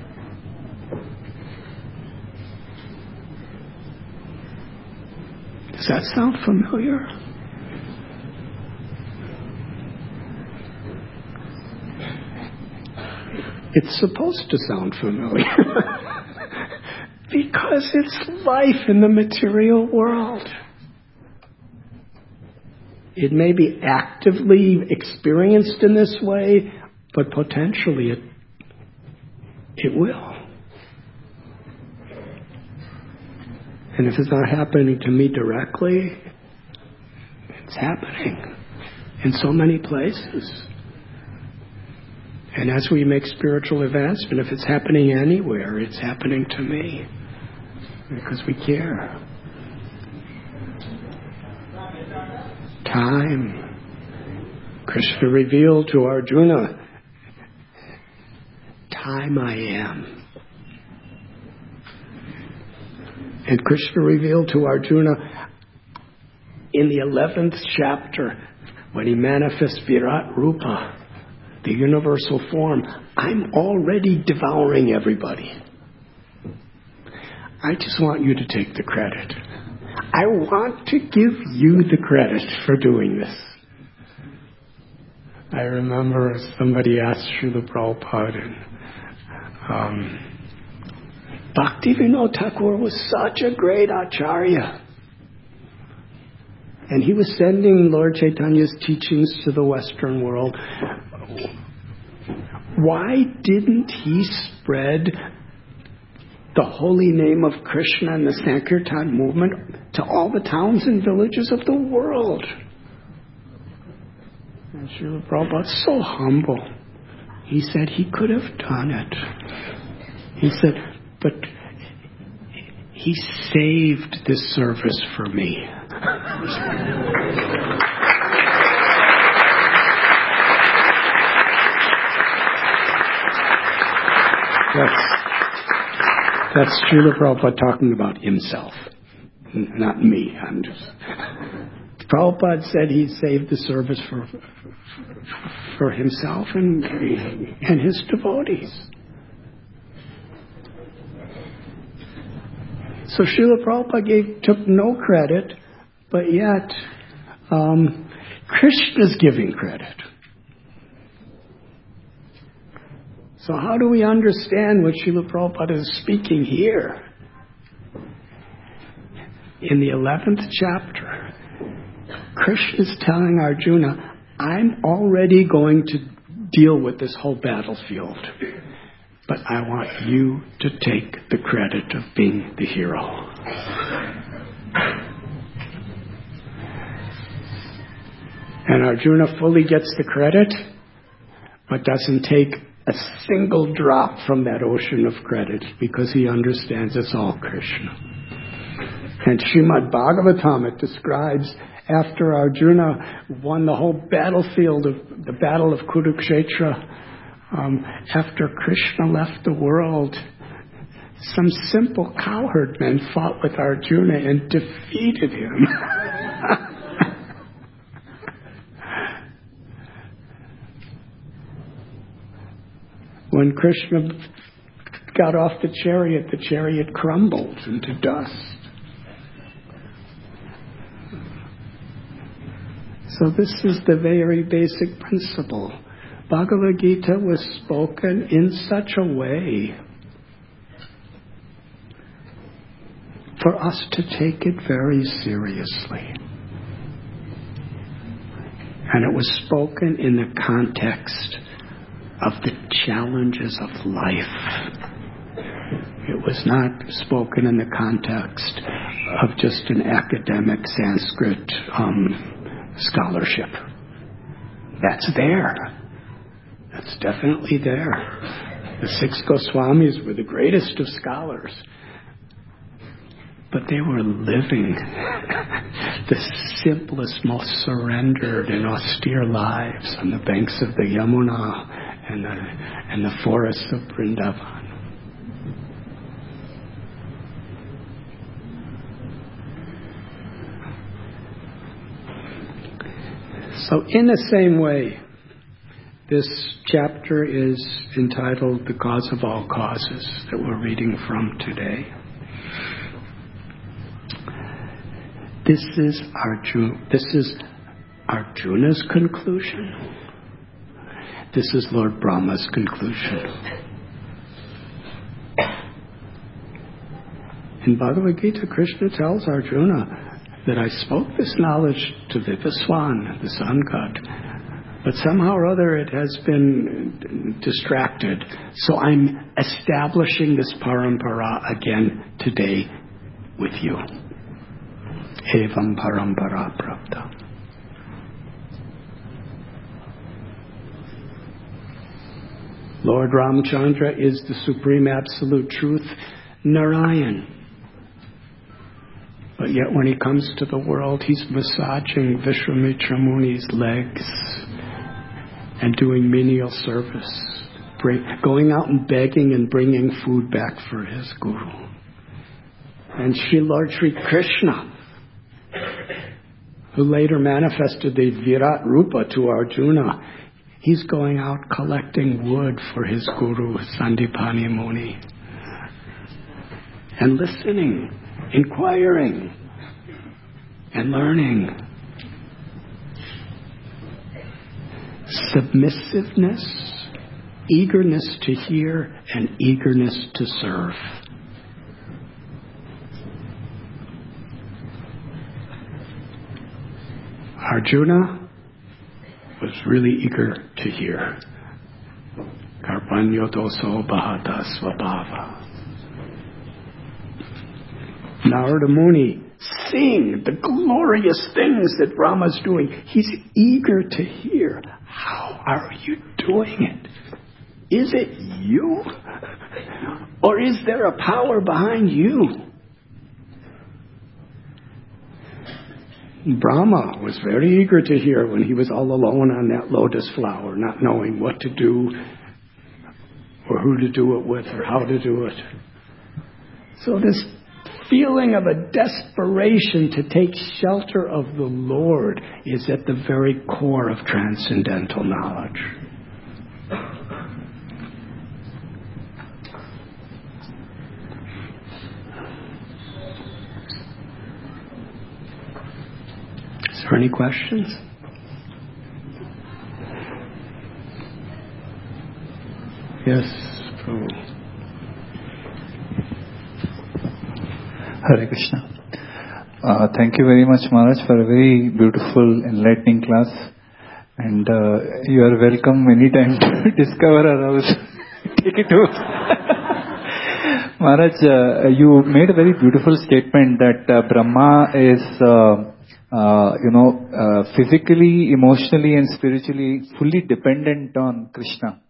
Does that sound familiar? It's supposed to sound familiar because it's life in the material world. It may be actively experienced in this way, but potentially it will. And if it's not happening to me directly, it's happening in so many places. And as we make spiritual advancement, if it's happening anywhere, it's happening to me. Because we care. Time. Krishna revealed to Arjuna, time I am. And Krishna revealed to Arjuna in the 11th chapter, when he manifests Virat Rupa, the universal form, I'm already devouring everybody. I just want you to take the credit. I want to give you the credit for doing this. I remember somebody asked Srila Prabhupada, Bhaktivinoda Thakur was such a great acharya. And he was sending Lord Chaitanya's teachings to the Western world. Why didn't he spread the holy name of Krishna and the Sankirtan movement to all the towns and villages of the world? And Srila Prabhupada, so humble, he said he could have done it. He said, but he saved this service for me. That's Srila Prabhupada talking about himself, not me. Prabhupada said he saved the service for himself and his devotees. So Srila Prabhupada took no credit, but yet Krishna's giving credit. So how do we understand what Srila Prabhupada is speaking here? In the 11th chapter, Krishna is telling Arjuna, I'm already going to deal with this whole battlefield, but I want you to take the credit of being the hero. And Arjuna fully gets the credit, but doesn't take a single drop from that ocean of credit because he understands it's all Krishna. And Srimad Bhagavatam, it describes after Arjuna won the whole battlefield of the battle of Kurukshetra, after Krishna left the world, some simple cowherd men fought with Arjuna and defeated him. When Krishna got off the chariot crumbled into dust. So this is the very basic principle. Bhagavad Gita was spoken in such a way for us to take it very seriously. And it was spoken in the context of the challenges of life. It was not spoken in the context of just an academic Sanskrit scholarship. That's there. That's definitely there. The 6 Goswamis were the greatest of scholars. But they were living the simplest, most surrendered and austere lives on the banks of the Yamuna and the forests of Vrindavan. So in the same way, this chapter is entitled The Cause of All Causes that we're reading from today. This is Arjuna's conclusion. This is Lord Brahma's conclusion. In Bhagavad Gita, Krishna tells Arjuna that I spoke this knowledge to Vivaswan, the sun god, but somehow or other it has been distracted. So I'm establishing this parampara again today with you. Evam parampara prapta. Lord Ramchandra is the supreme absolute truth, Narayan. But yet when he comes to the world, he's massaging Vishwamitra Muni's legs and doing menial service, going out and begging and bringing food back for his guru. And Lord Sri Krishna, who later manifested the Virat Rupa to Arjuna, he's going out collecting wood for his guru, Sandipani Muni, and listening, inquiring, and learning. Submissiveness, eagerness to hear, and eagerness to serve. Arjuna was really eager to hear. Karpanyo doso bahata svabhava. Narada Muni, seeing the glorious things that Brahma's doing, he's eager to hear. How are you doing it? Is it you? Or is there a power behind you? Brahma was very eager to hear when he was all alone on that lotus flower, not knowing what to do or who to do it with or how to do it. So this feeling of a desperation to take shelter of the Lord is at the very core of transcendental knowledge. Is there any questions? Yes, Prabhu. Hare Krishna. Thank you very much, Maharaj, for a very beautiful, enlightening class. And you are welcome anytime to discover our house. Take it over. Maharaj, you made a very beautiful statement that Brahma is, physically, emotionally, and spiritually fully dependent on Krishna.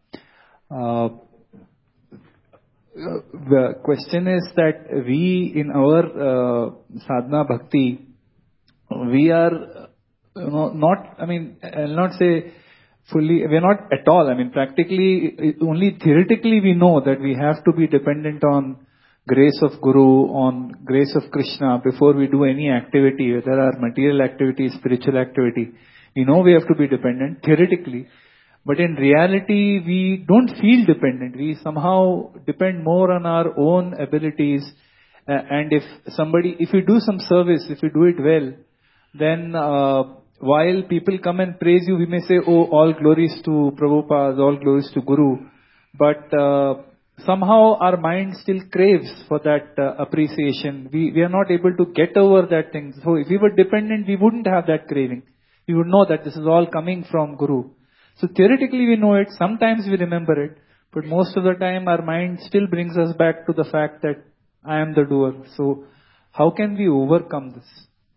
The question is that we, in our sadhana bhakti, we are not, I'll not say fully, we're not at all. Practically, only theoretically we know that we have to be dependent on grace of Guru, on grace of Krishna before we do any activity, whether our material activity, spiritual activity. We know we have to be dependent, theoretically. But in reality, we don't feel dependent. We somehow depend more on our own abilities. And if we do some service, if we do it well, then while people come and praise you, we may say, oh, all glories to Prabhupada, all glories to Guru. But somehow our mind still craves for that appreciation. We are not able to get over that thing. So if we were dependent, we wouldn't have that craving. We would know that this is all coming from Guru. So theoretically we know it, sometimes we remember it, but most of the time our mind still brings us back to the fact that I am the doer. So how can we overcome this?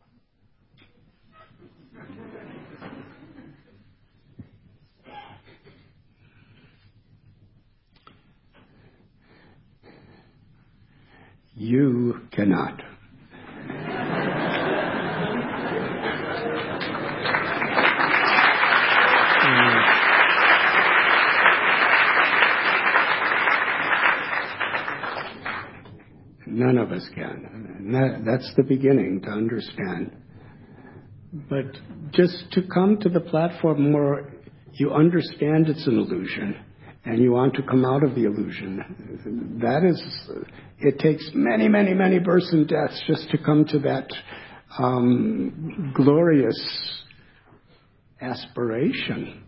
You cannot. None of us can. And that's the beginning, to understand. But just to come to the platform where you understand it's an illusion and you want to come out of the illusion, it takes many, many, many births and deaths just to come to that glorious aspiration.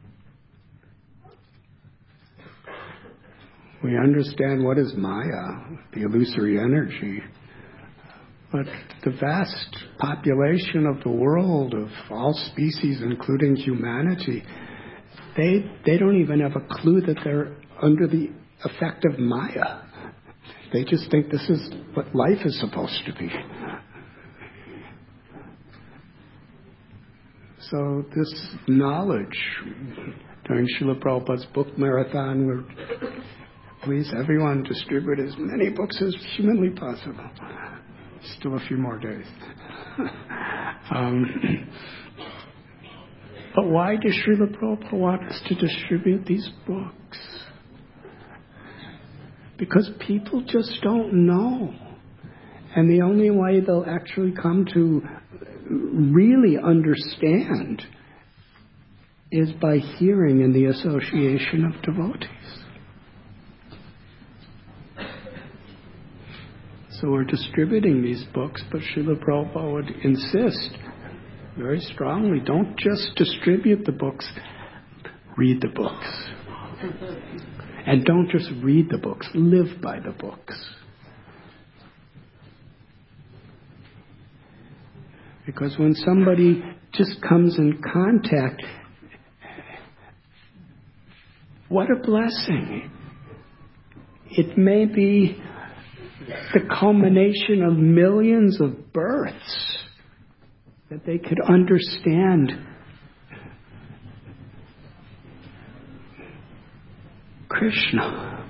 We understand what is Maya, the illusory energy. But the vast population of the world, of all species, including humanity, they don't even have a clue that they're under the effect of Maya. They just think this is what life is supposed to be. So this knowledge, during Srila Prabhupada's book marathon, we're please, everyone, distribute as many books as humanly possible. Still a few more days. But why does Srila Prabhupada want us to distribute these books? Because people just don't know. And the only way they'll actually come to really understand is by hearing in the association of devotees. So we're distributing these books, but Srila Prabhupada would insist very strongly, don't just distribute the books, read the books. And don't just read the books, live by the books. Because when somebody just comes in contact, what a blessing. It may be the culmination of millions of births that they could understand Krishna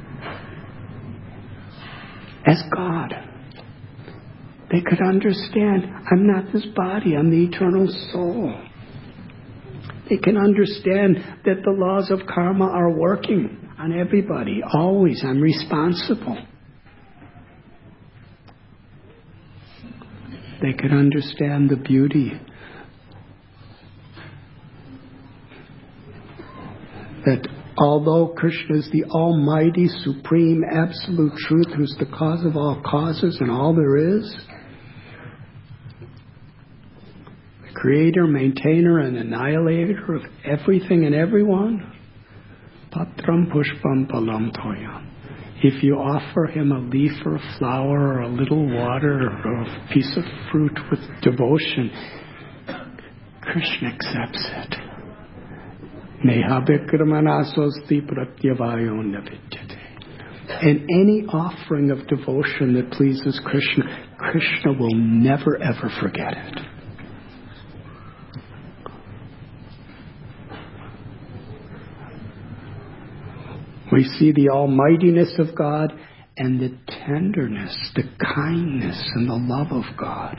as God. They could understand, I'm not this body, I'm the eternal soul. They can understand that the laws of karma are working. on everybody. Always, I'm responsible. They could understand the beauty that although Krishna is the almighty, supreme, absolute truth who's the cause of all causes and all there is, the creator, maintainer, and annihilator of everything and everyone, patram pushpam palam toyam. If you offer him a leaf or a flower or a little water or a piece of fruit with devotion, Krishna accepts it. And any offering of devotion that pleases Krishna, Krishna will never ever forget it. We see the almightiness of God and the tenderness, the kindness, and the love of God.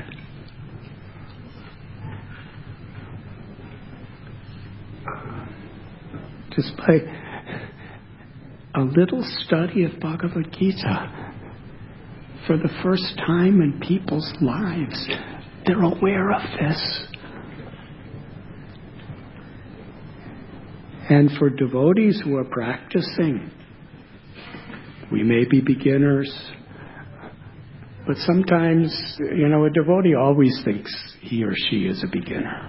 Just by a little study of Bhagavad Gita, for the first time in people's lives, they're aware of this. And for devotees who are practicing, we may be beginners, but sometimes, a devotee always thinks he or she is a beginner.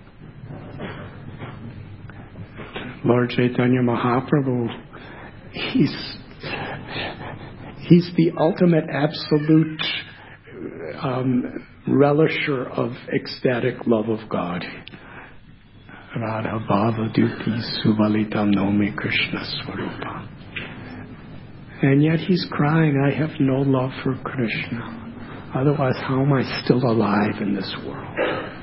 Lord Chaitanya Mahaprabhu, he's the ultimate absolute relisher of ecstatic love of God. Radha Bhava Duti Suvalitam Nomi Krishna Swarupa. And yet he's crying, I have no love for Krishna. Otherwise, how am I still alive in this world?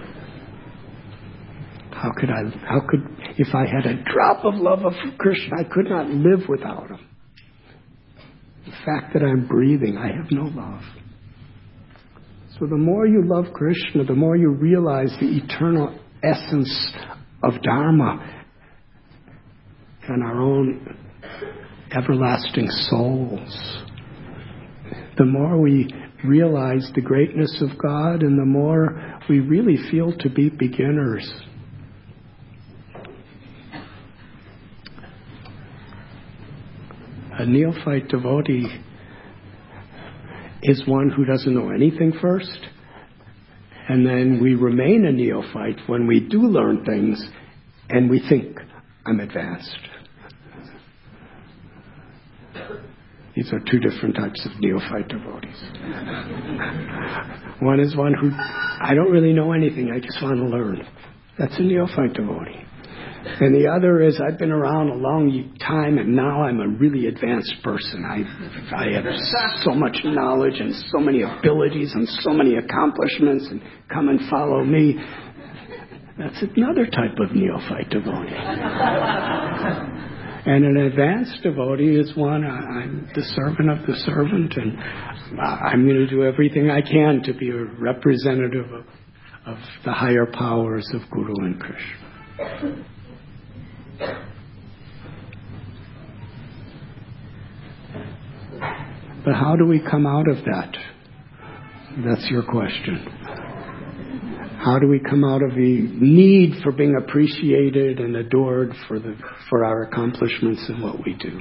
How could, if I had a drop of love for Krishna, I could not live without him. The fact that I'm breathing, I have no love. So the more you love Krishna, the more you realize the eternal essence of Dharma and our own everlasting souls. The more we realize the greatness of God, and the more we really feel to be beginners. A neophyte devotee is one who doesn't know anything first, and then we remain a neophyte when we do learn things and we think, I'm advanced. These are two different types of neophyte devotees. One is one who, I don't really know anything, I just want to learn. That's a neophyte devotee. And the other is, I've been around a long time and now I'm a really advanced person. I have so much knowledge and so many abilities and so many accomplishments, and come and follow me. That's another type of neophyte devotee. And an advanced devotee is one, I'm the servant of the servant, and I'm going to do everything I can to be a representative of the higher powers of Guru and Krishna. But how do we come out of that? That's your question. How do we come out of the need for being appreciated and adored for our accomplishments and what we do?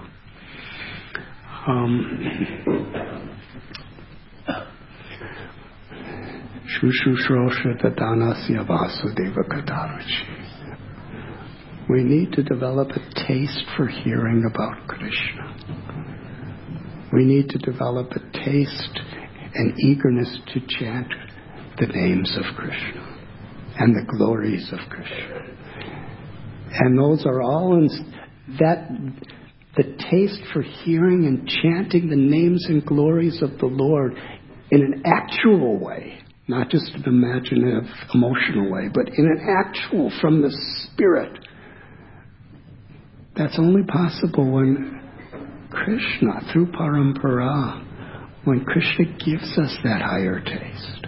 We need to develop a taste for hearing about Krishna. We need to develop a taste and eagerness to chant the names of Krishna and the glories of Krishna. And those are all in that, the taste for hearing and chanting the names and glories of the Lord in an actual way, not just an imaginative, emotional way, but in an actual, from the spirit. That's only possible when Krishna, through parampara, when Krishna gives us that higher taste.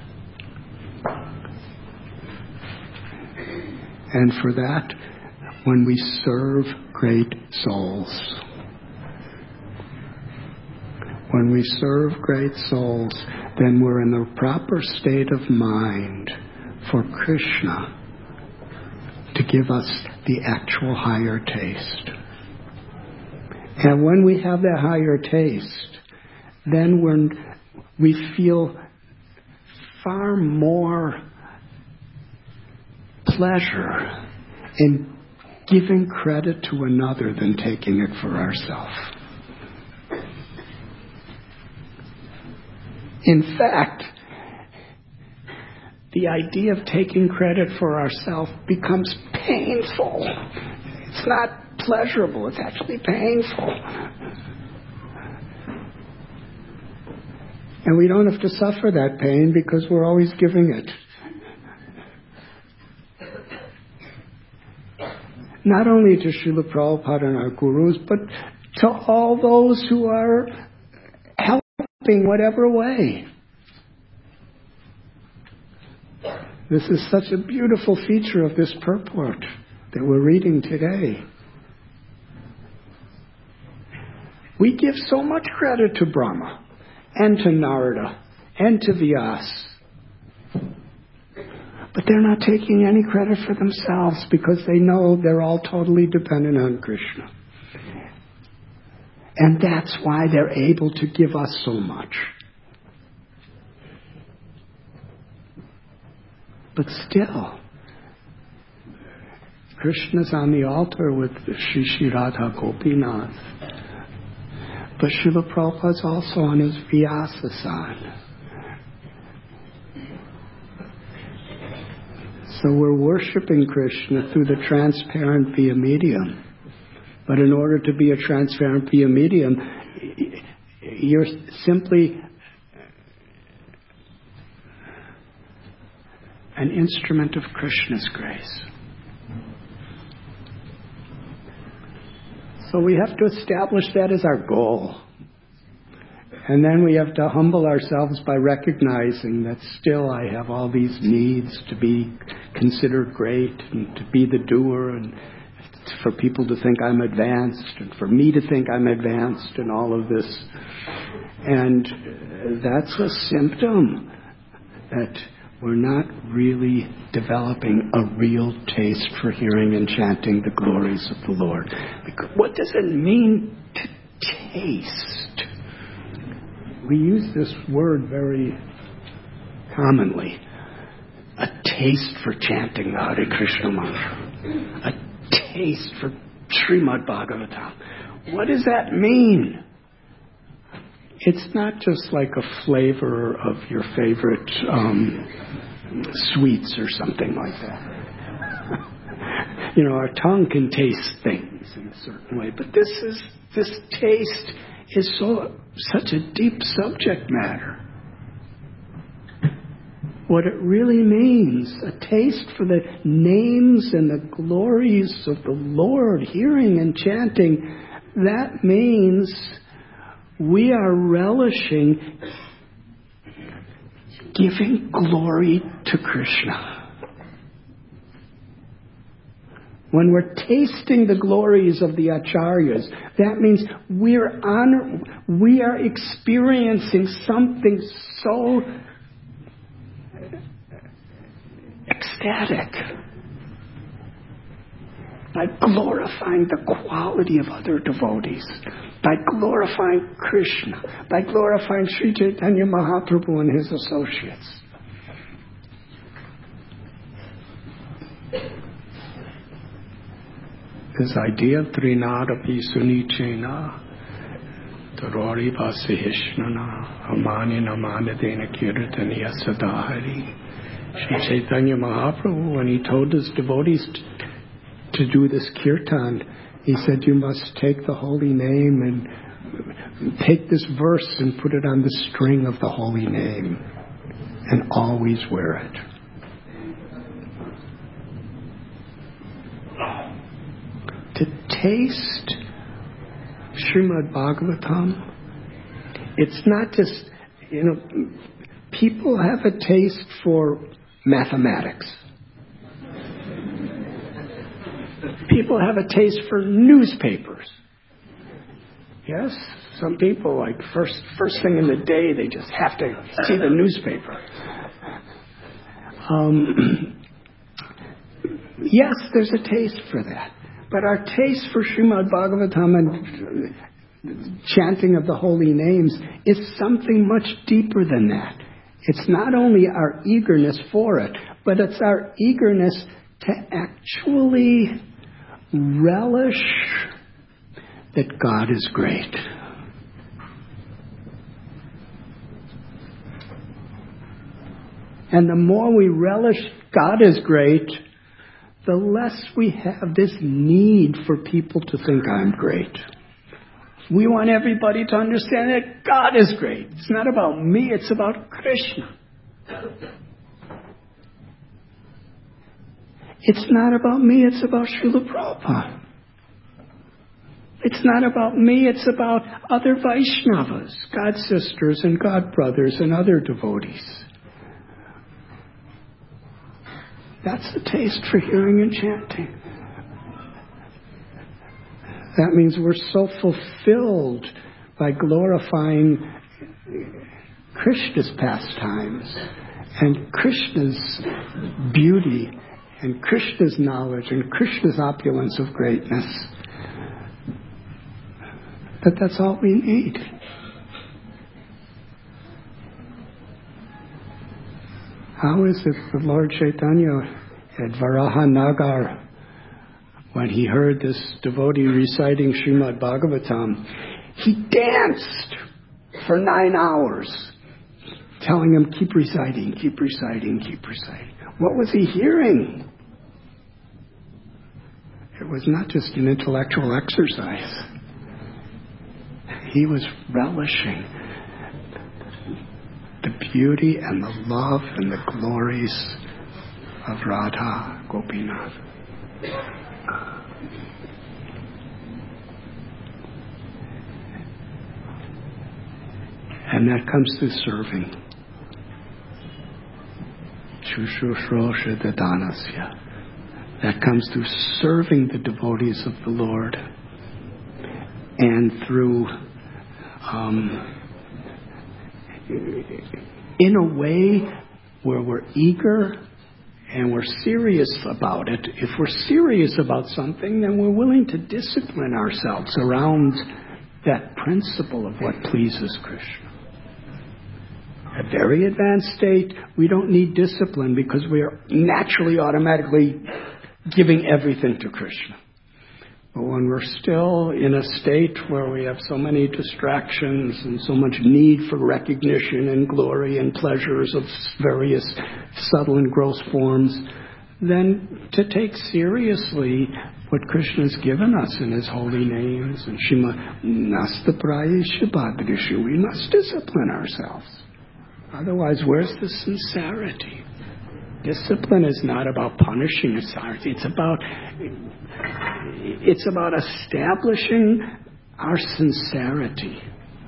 And for that, when we serve great souls. When we serve great souls, then we're in the proper state of mind for Krishna to give us the actual higher taste. And when we have that higher taste, then we feel far more pleasure in giving credit to another than taking it for ourselves. In fact, the idea of taking credit for ourselves becomes painful. It's not pleasurable, it's actually painful. And we don't have to suffer that pain because we're always giving it. Not only to Srila Prabhupada and our gurus, but to all those who are helping whatever way. This is such a beautiful feature of this purport that we're reading today. We give so much credit to Brahma and to Narada and to Vyas. But they're not taking any credit for themselves because they know they're all totally dependent on Krishna. And that's why they're able to give us so much. But still, Krishna's on the altar with Shri Shri Radha Gopinath. But Srila Prabhupada's also on his Vyasa-san. So we're worshiping Krishna through the transparent via medium. But in order to be a transparent via medium, you're simply an instrument of Krishna's grace. So we have to establish that as our goal. And then we have to humble ourselves by recognizing that still I have all these needs to be considered great and to be the doer and for people to think I'm advanced and for me to think I'm advanced and all of this. And that's a symptom that we're not really developing a real taste for hearing and chanting the glories of the Lord. Because what does it mean to taste? We use this word very commonly. A taste for chanting the Hare Krishna mantra. A taste for Srimad Bhagavatam. What does that mean? It's not just like a flavor of your favorite sweets or something like that. Our tongue can taste things in a certain way, but this taste is such a deep subject matter. What it really means, a taste for the names and the glories of the Lord, hearing and chanting, that means we are relishing giving glory to Krishna. When we're tasting the glories of the acharyas, that means we are experiencing something so ecstatic by glorifying the quality of other devotees, by glorifying Krishna, by glorifying Sri Chaitanya Mahaprabhu and his associates. This idea of Trinadapi Sunichena, Tarori Vasihishnana, Amani Namanadena Kirtaniya Sadahari. Sri Chaitanya Mahaprabhu, when he told his devotees to do this kirtan, he said, you must take the holy name and take this verse and put it on the string of the holy name and always wear it. To taste Srimad Bhagavatam, it's not just, people have a taste for mathematics. People have a taste for newspapers. Yes, some people, like first thing in the day, they just have to see the newspaper. Yes, there's a taste for that. But our taste for Srimad Bhagavatam and chanting of the holy names is something much deeper than that. It's not only our eagerness for it, but it's our eagerness to actually relish that God is great. And the more we relish God is great, the less we have this need for people to think I'm great. We want everybody to understand that God is great. It's not about me, it's about Krishna. It's not about me, it's about Srila Prabhupada. It's not about me, it's about other Vaishnavas, God sisters and God brothers and other devotees. That's the taste for hearing and chanting. That means we're so fulfilled by glorifying Krishna's pastimes and Krishna's beauty and Krishna's knowledge and Krishna's opulence of greatness that that's all we need. How is it that Lord Chaitanya at Varahanagar, when he heard this devotee reciting Srimad Bhagavatam, he danced for 9 hours, telling him, keep reciting, keep reciting, keep reciting. What was he hearing? It was not just an intellectual exercise. He was relishing the beauty and the love and the glories of Radha Gopinath. And that comes through serving. Chushrushrosha Dadanasya. That comes through serving the devotees of the Lord. And through, in a way where we're eager and we're serious about it. If we're serious about something, then we're willing to discipline ourselves around that principle of what pleases Krishna. At very advanced state, we don't need discipline because we are naturally, automatically giving everything to Krishna. But when we're still in a state where we have so many distractions and so much need for recognition and glory and pleasures of various subtle and gross forms, then to take seriously what Krishna's given us in His holy names and Shima Nasta Prayesha Bhadrishu, we must discipline ourselves. Otherwise, where's the sincerity? Discipline is not about punishing authority. It's about establishing our sincerity.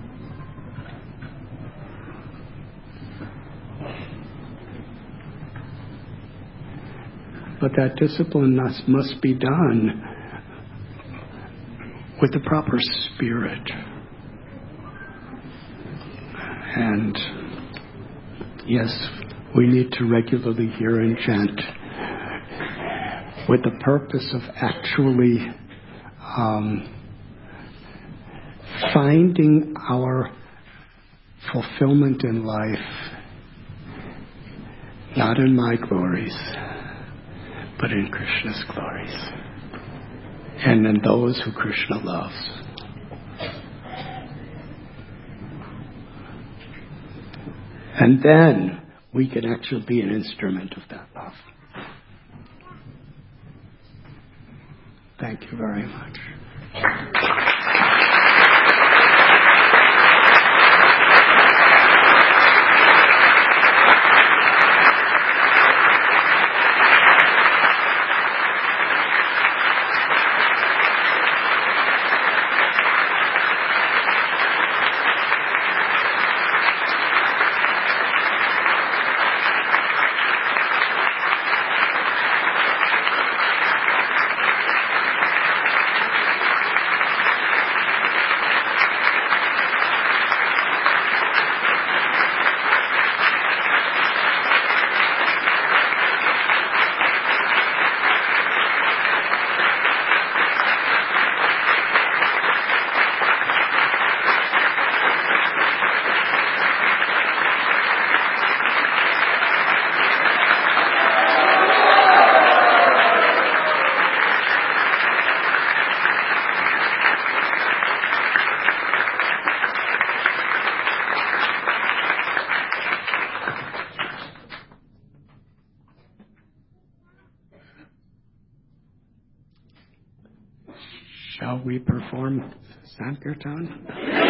But that discipline must be done with the proper spirit. And yes, we need to regularly hear and chant with the purpose of actually finding our fulfillment in life, not in my glories, but in Krishna's glories, and in those who Krishna loves. And then we can actually be an instrument of that love. Thank you very much. we perform Sankirtan?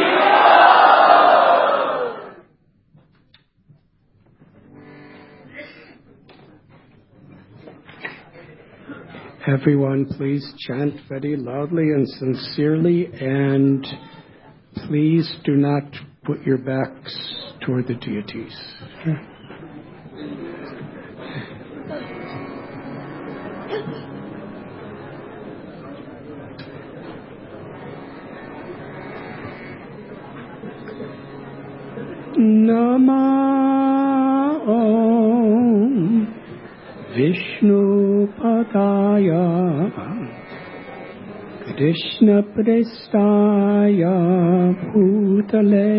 Everyone, please chant very loudly and sincerely, and please do not put your backs toward the deities. Nama Om Vishnu Padaya Krishna Prestaya Bhutale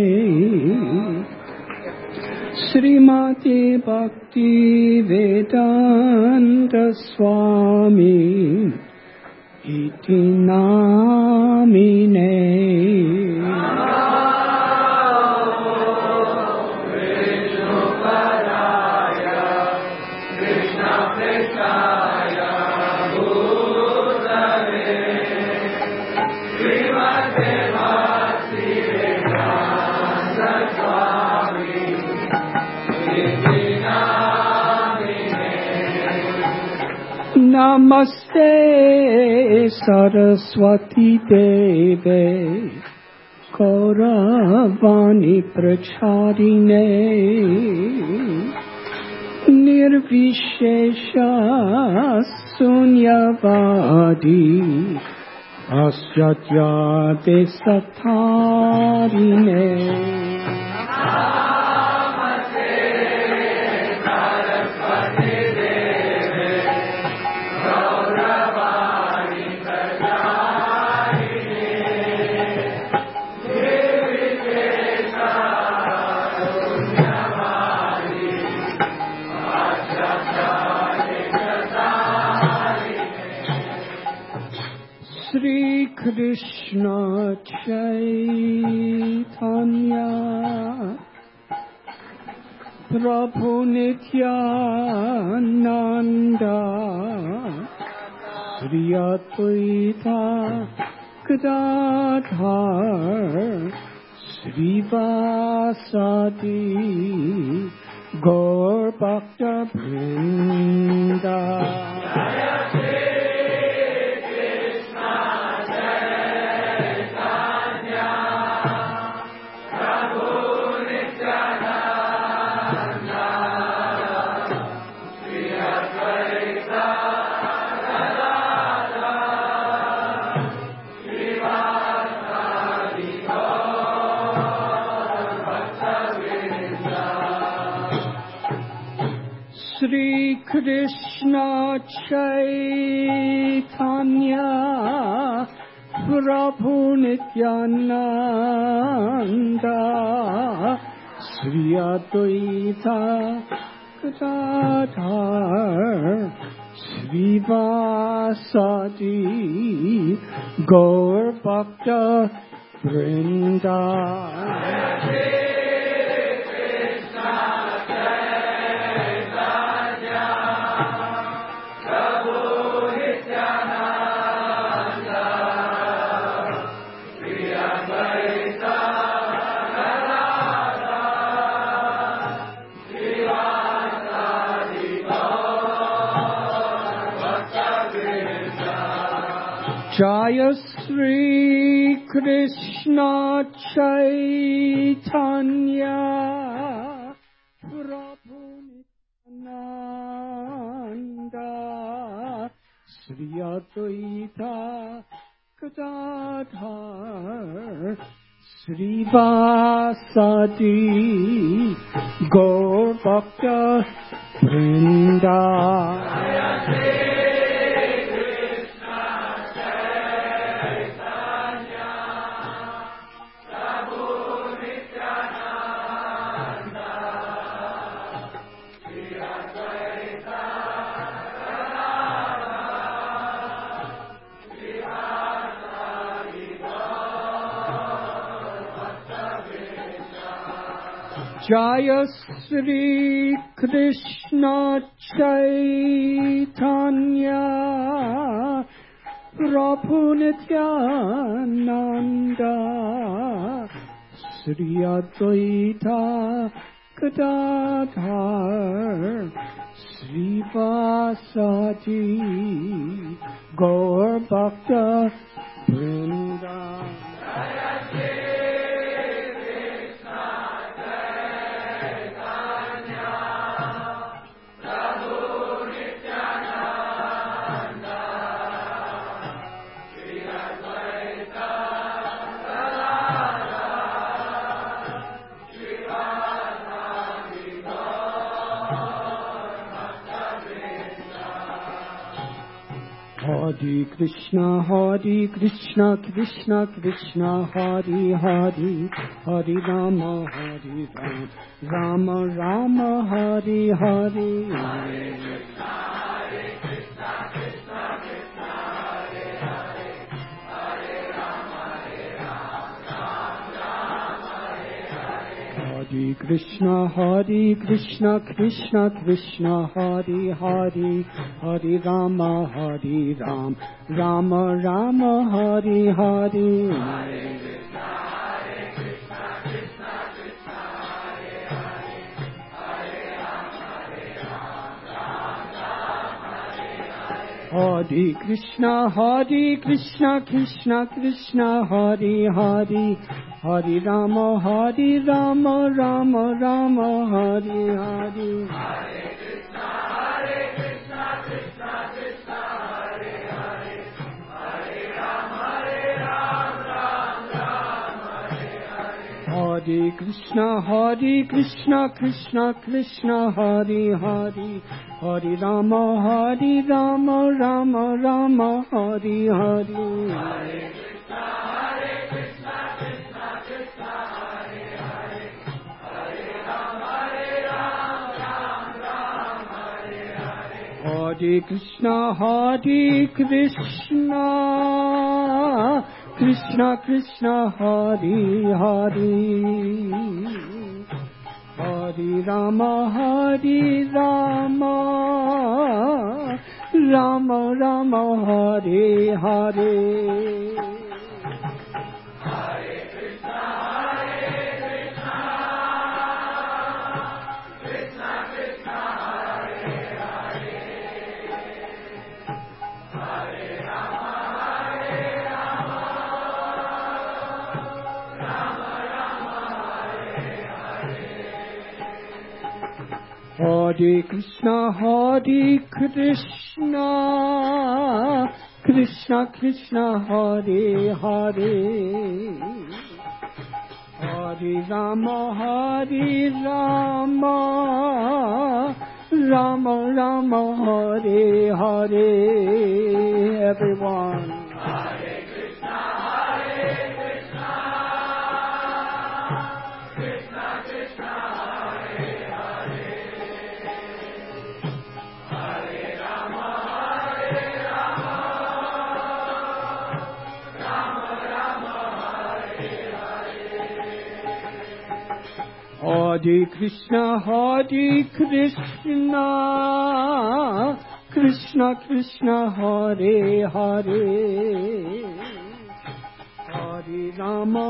Srimati Bhakti Vedanta Swami Iti Namine. Namaste Saraswati Deve Gauravani Pracharine Nirvishesha Sunyavadi Asyatya Desatharine. Shri Krishna Chaitanya Prabhu Nityananda Shri Advaita Gadadhar Srivasadi Gaur Bhakta Vrinda. Shri Krishna Chaitanya Prabhu Nityananda Shri Advaita Gadadhar Srivasadi Gaur Bhakta Vrinda. Jaya Shri Krishna Chaitanya Prabhu Nityananda Shri Advaita Gadadhar Srivasadi Gaur Bhakta Vrinda. Jaya Shri Krishna Chaitanya Prabhu Nityananda Sri Advaita Gadadhar Srivasadi Gaur Bhakta Vrinda. Hare Krishna, Krishna Krishna, Hare Hare, Hare Rama, Rama Rama, Hare Hare. Hare Krishna, Krishna Krishna, Hare Hare, Hare Rama, Rama Hare Hare. Hare Krishna, Krishna Krishna, Hare Hare, Hare Rama, Rama Rama, Hare Hare. Hare Krishna, Krishna Krishna, Hare Hare, Hare Rama, Rama Hare Hare. Hare Krishna, Krishna Krishna, Hare Hare, Hare Rama, Rama Rama, Hare Hare. Hare Krishna, Krishna Krishna, Hare Hare, Hare Rama, Rama Hare Hare. Hare Krishna, Krishna Krishna, Hare Hare, Hare Rama, Rama Rama, Hare Hare. Hare Krishna, Krishna Krishna, Hare Hare, Hare Rama, Rama Hare Hare. Hare Krishna, Krishna Krishna, Hare Hare, Hare Rama, Rama Rama, Hare Hare. Hare Krishna, Krishna Krishna, Hare Hare, Hare Rama, Rama Rama, Hare Hare. Hare Krishna, Krishna Krishna, Hare Hare, Hare Rama, Rama Rama, Hare Hare. Everyone. Hare Krishna, Krishna Krishna, Hare Hare, Hare Rama, Rama Rama, Hare Hare. Hare Krishna, Krishna Krishna, Hare Hare, Hare Rama,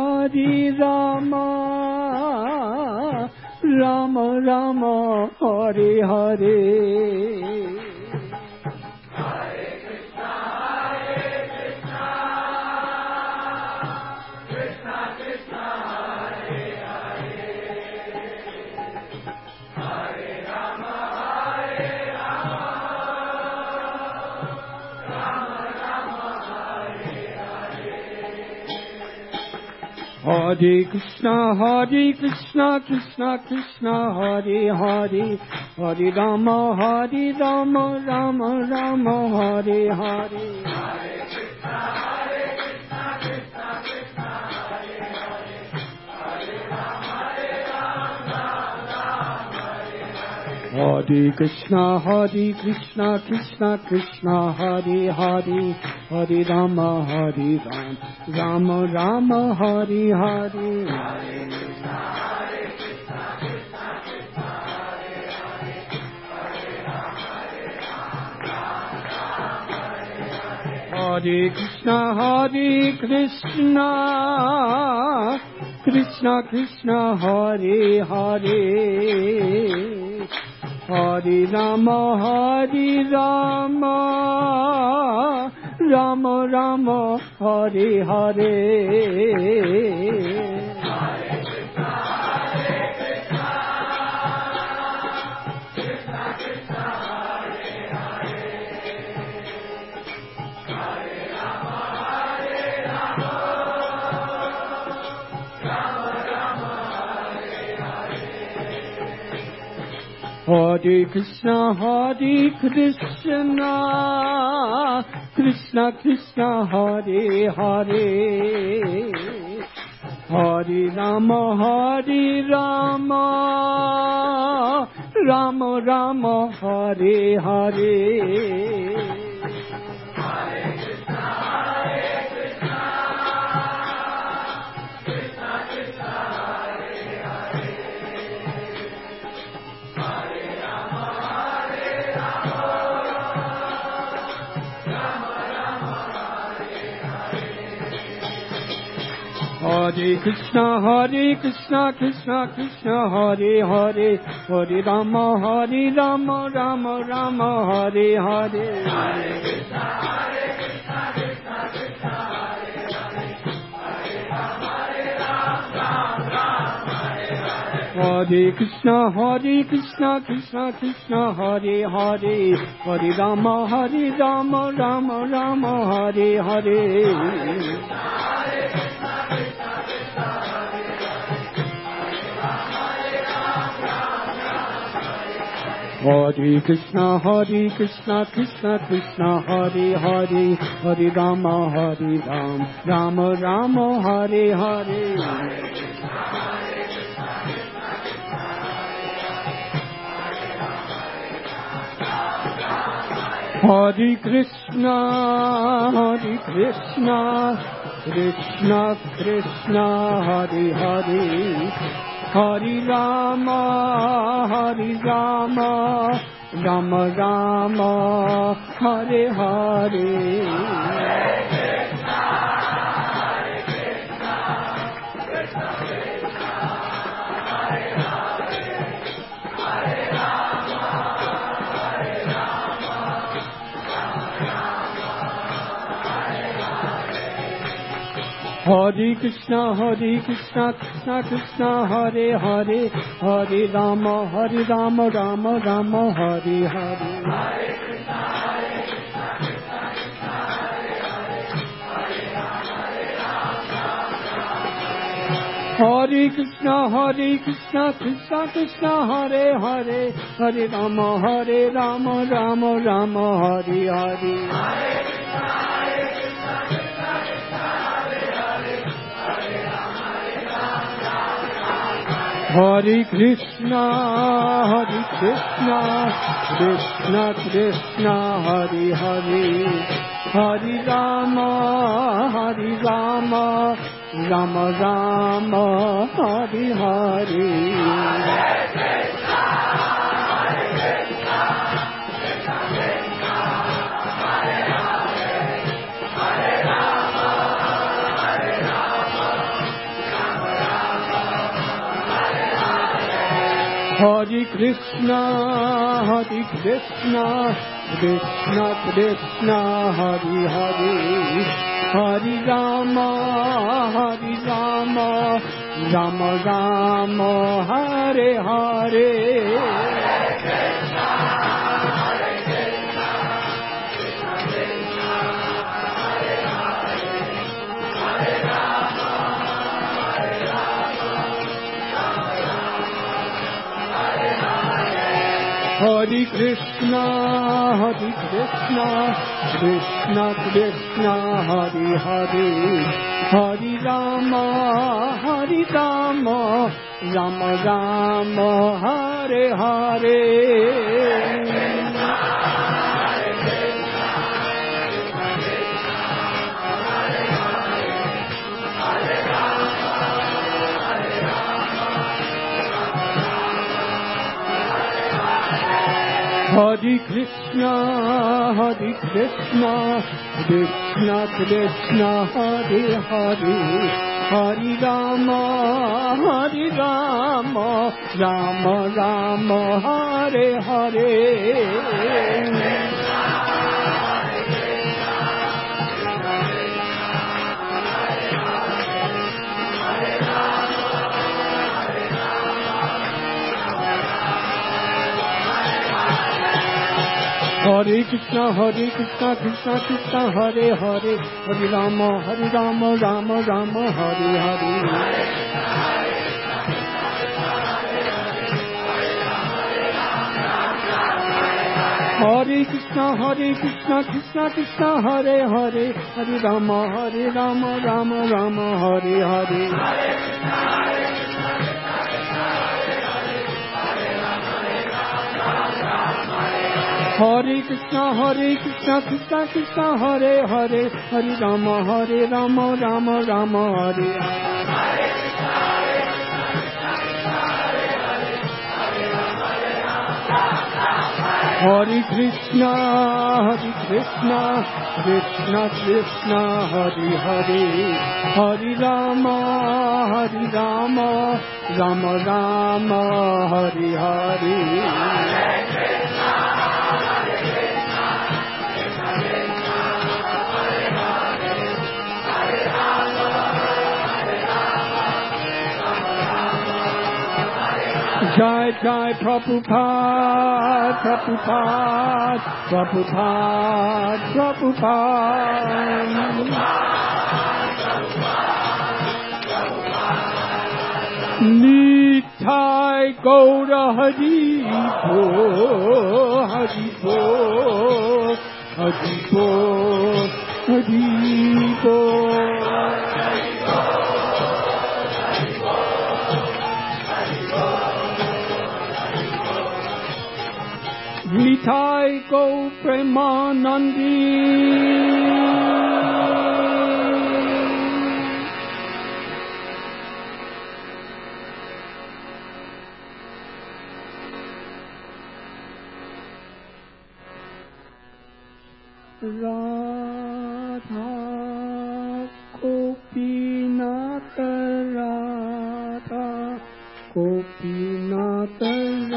Rama Rama, Hare Hare. Hare Krishna, Krishna Krishna, Hare Hare, Hare Rama, Rama Rama, Hare Hare. Hare Krishna, Krishna Krishna, Hare Hare, Hare Rama, Rama Rama, Hare Hare. Hare Krishna, Krishna Krishna, Hare Hare, Hare Rama, Rama Hare Hare. Hare Krishna, Krishna Krishna, Hare Hare, Hare Rama, Rama Rama, Hare Hare. Hare Krishna, Krishna Krishna, Hare Hare, Hare Rama, Rama Hare Hare. Hare Krishna, Krishna Krishna, Hare Hare, Hare Rama, Rama Rama, Hare Hare. Hare Krishna, Krishna Krishna, Hare Hare, Hare Rama, Rama Rama, Hare Hare. Hare Krishna, Krishna Krishna, Hare Hare, Hare Rama, Rama Rama, Hare Hare. Hare Krishna, Krishna Krishna, Hare Hare, Hare Rama, Rama Rama, Hare Hare. Hare Krishna, Krishna Krishna, Hare Hare, Hare Rama, Rama Rama, Hare Hare. Hare Krishna, Krishna Krishna, Hare Hare, Hare Rama, Rama Rama, Hare Hare. Hare Krishna, Krishna Krishna, Hare Hare, Hare Rama, Rama Rama, Hare Hare. Hare Krishna, Krishna Krishna, Hare Hare, Hare Rama, Rama Rama, Hare Hare. Hare Krishna, Krishna Krishna, Hare Hare, Hare Rama, Rama Rama, Hare Hare. Hare Krishna, Krishna Krishna, Hare Hare, Hare Rama, Rama Rama, Hare Hare. Hare Krishna, Krishna Krishna, Hare Hare, Hare Rama, Rama Rama, Hare Hare. Hare Krishna, Krishna Krishna, Hare Hare, Hare Rama, Rama Rama, Hare Hare. Hare Krishna, Krishna Krishna, Hare Hare, Hare Rama, Rama Rama, Hare Hare. Hare Krishna, Krishna Krishna, Hare Hare, Hare Rama, Rama Rama, Hare Hare. Hare Krishna, Krishna Krishna, Hare Hare, Hare Rama, Rama Rama, Hare Hare. Hare Krishna, Krishna Krishna, Hare Hare, Hare Rama, Rama Rama, Hare Hare. Jai Jai Prabhupada, Prabhupada. Nitai Gaura Haribo, Haribo. Nitai Go Premanandi. Radha Gopinatha, Radha Gopinatha,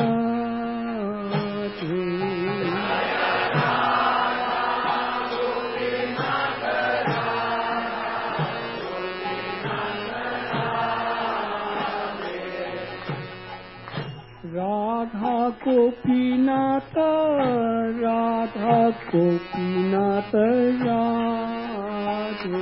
Radha Gopinatha, Radha Gopinatha, Radhe.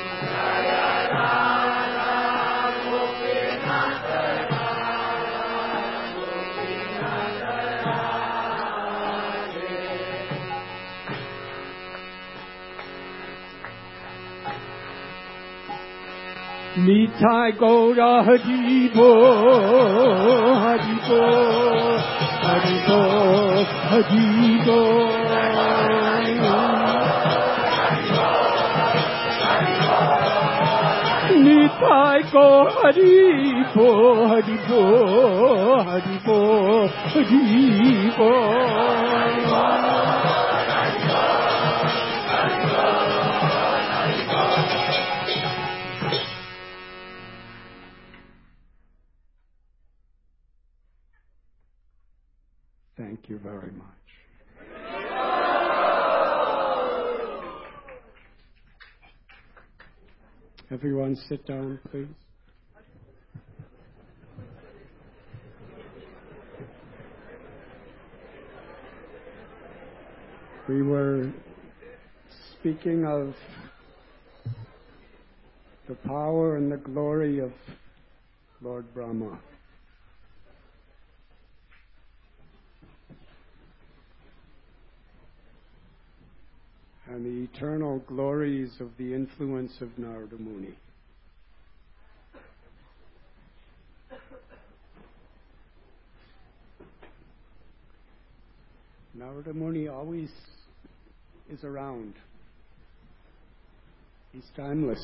Nitai Gaura Haribo, Haribo, Haribo, Haribo. Nitai Go Haribo, Haribo, Haribo, Haribo. Thank you very much. Everyone sit down, please. We were speaking of the power and the glory of Lord Brahma. And the eternal glories of the influence of Narada Muni. Narada Muni always is around. He's timeless.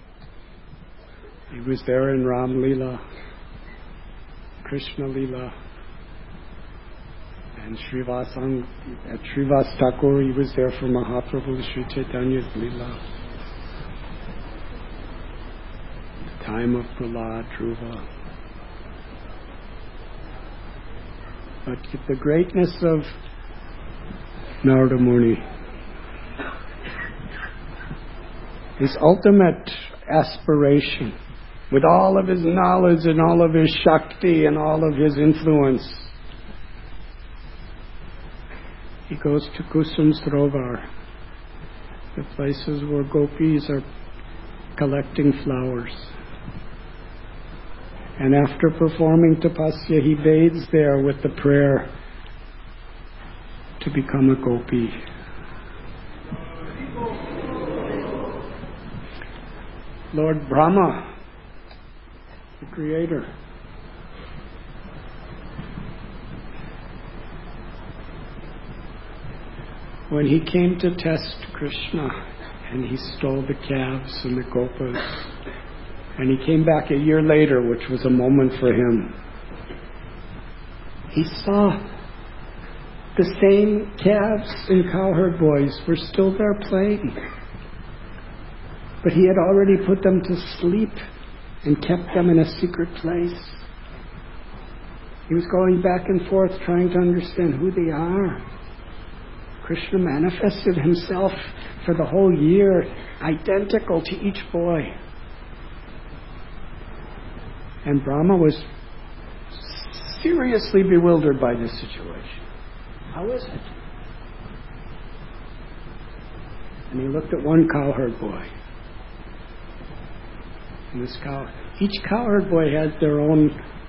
He was there in Ram Leela, Krishna Leela, And at Srivas Thakur, he was there for Mahaprabhu Sri Chaitanya's Leela. The time of Prahlad, Dhruva. But the greatness of Narada Muni, his ultimate aspiration, with all of his knowledge and all of his Shakti and all of his influence, he goes to Kusum Sarovar, the places where gopis are collecting flowers. And after performing tapasya, he bathes there with the prayer to become a gopi. Lord Brahma, the creator, when he came to test Krishna and he stole the calves and the gopas, and he came back a year later, which was a moment for him, he saw the same calves and cowherd boys were still there playing. But he had already put them to sleep and kept them in a secret place. He was going back and forth trying to understand who they are. Krishna manifested himself for the whole year, identical to each boy. And Brahma was seriously bewildered by this situation. How is it? And he looked at one cowherd boy. And each cowherd boy had their own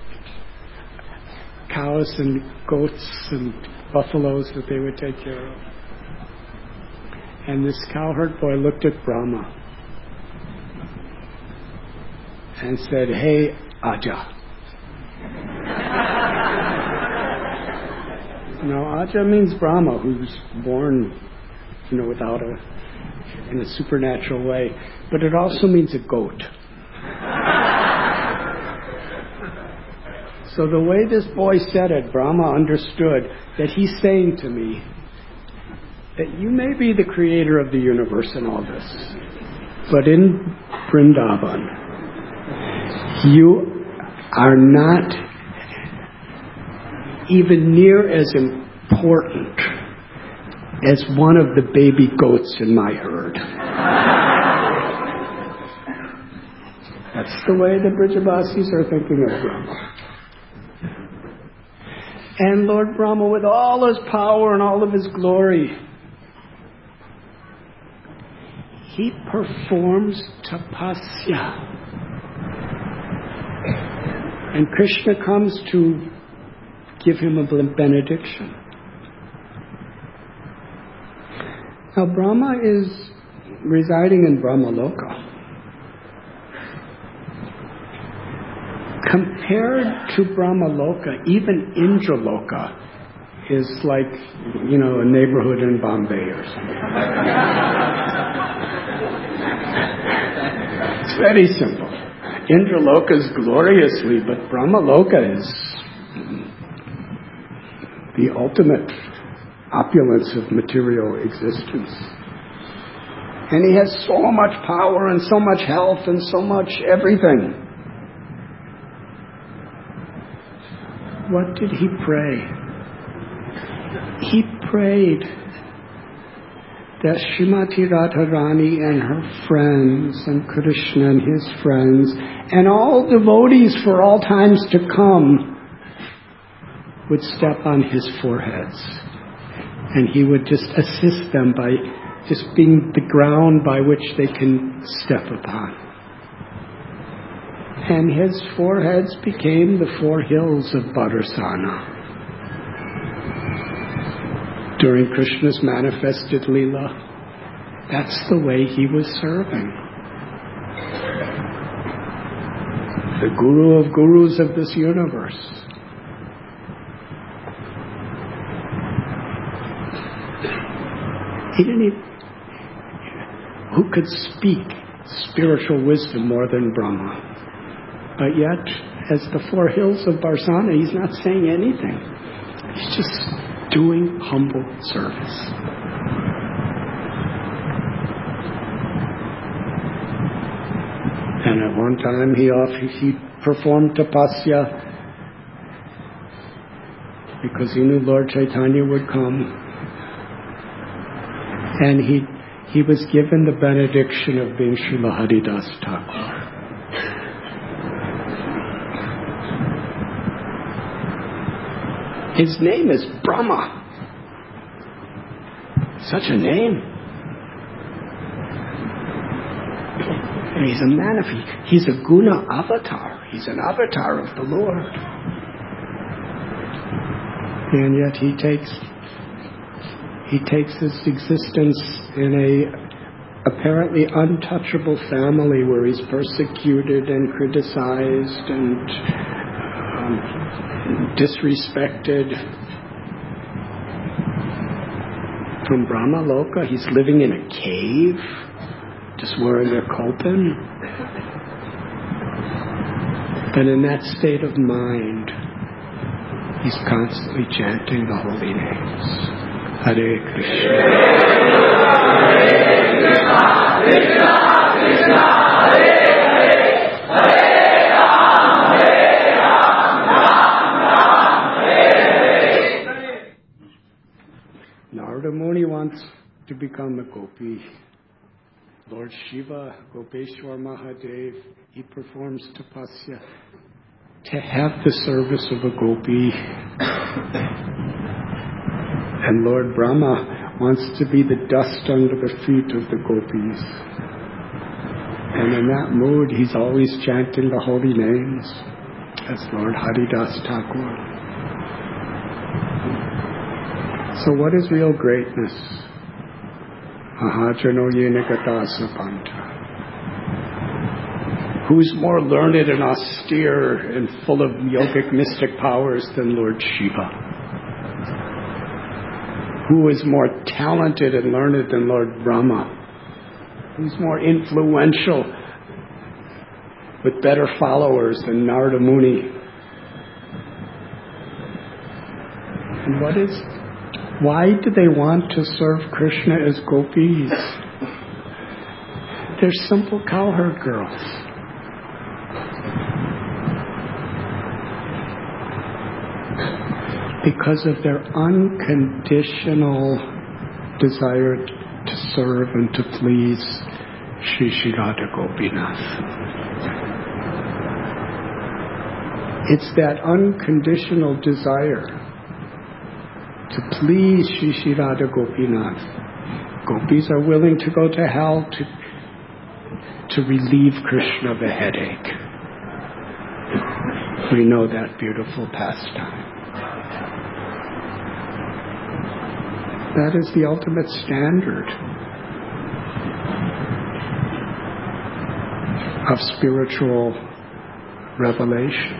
cows and goats and buffaloes that they would take care of. And this cowherd boy looked at Brahma and said, "Hey, Aja." Now, Aja means Brahma, who's born, in a supernatural way. But it also means a goat. So the way this boy said it, Brahma understood that he's saying to me that you may be the creator of the universe and all this, but in Vrindavan, you are not even near as important as one of the baby goats in my herd. That's the way the Brijabasis are thinking of Brahma. And Lord Brahma, with all his power and all of his glory, he performs tapasya. And Krishna comes to give him a benediction. Now Brahma is residing in Brahmaloka. Compared to Brahmaloka, even Indraloka is like, a neighborhood in Bombay or something. It's very simple. Indraloka is gloriously, but Brahmaloka is the ultimate opulence of material existence. And he has so much power and so much health and so much everything. What did he pray? He prayed that Srimati Radharani and her friends and Krishna and his friends and all devotees for all times to come would step on his foreheads. And he would just assist them by just being the ground by which they can step upon. And his foreheads became the 4 hills of Bhadrasana. During Krishna's manifested Leela, that's the way he was serving. The Guru of Gurus of this universe. He didn't even... Who could speak spiritual wisdom more than Brahma? But yet, as the 4 hills of Bhadrasana, he's not saying anything. He's just doing humble service. And at one time he performed tapasya because he knew Lord Chaitanya would come. And he was given the benediction of being Srila Haridas Thakur. His name is Brahma. Such a name. And he's a man he's a guna avatar. He's an avatar of the Lord. And yet he takes his existence in a apparently untouchable family where he's persecuted and criticized and disrespected. From Brahma Loka, he's living in a cave, just wearing a kolpan. And in that state of mind, he's constantly chanting the holy names. Hare Krishna. Hare Krishna, Krishna Krishna, Hare Hare, Hare Ram, Hare Ram, Ram Ram, Hare Hare. Narada Muni wants to become a gopi. Lord Shiva, Gopeshwar Mahadev, he performs tapasya to have the service of a gopi. And Lord Brahma wants to be the dust under the feet of the gopis. And in that mood, he's always chanting the holy names as Lord Haridas Thakur. So what is real greatness? Ahajano yenagata sapanta. Who's more learned and austere and full of yogic mystic powers than Lord Shiva? Who is more talented and learned than Lord Brahma? Who's more influential with better followers than Narada Muni? And why do they want to serve Krishna as gopis? They're simple cowherd girls. Because of their unconditional desire to serve and to please Shri Shri Radha Gopinath. It's that unconditional desire to please Shri Shri Radha Gopinath. Gopis are willing to go to hell to relieve Krishna of a headache. We know that beautiful pastime. That is the ultimate standard of spiritual revelation.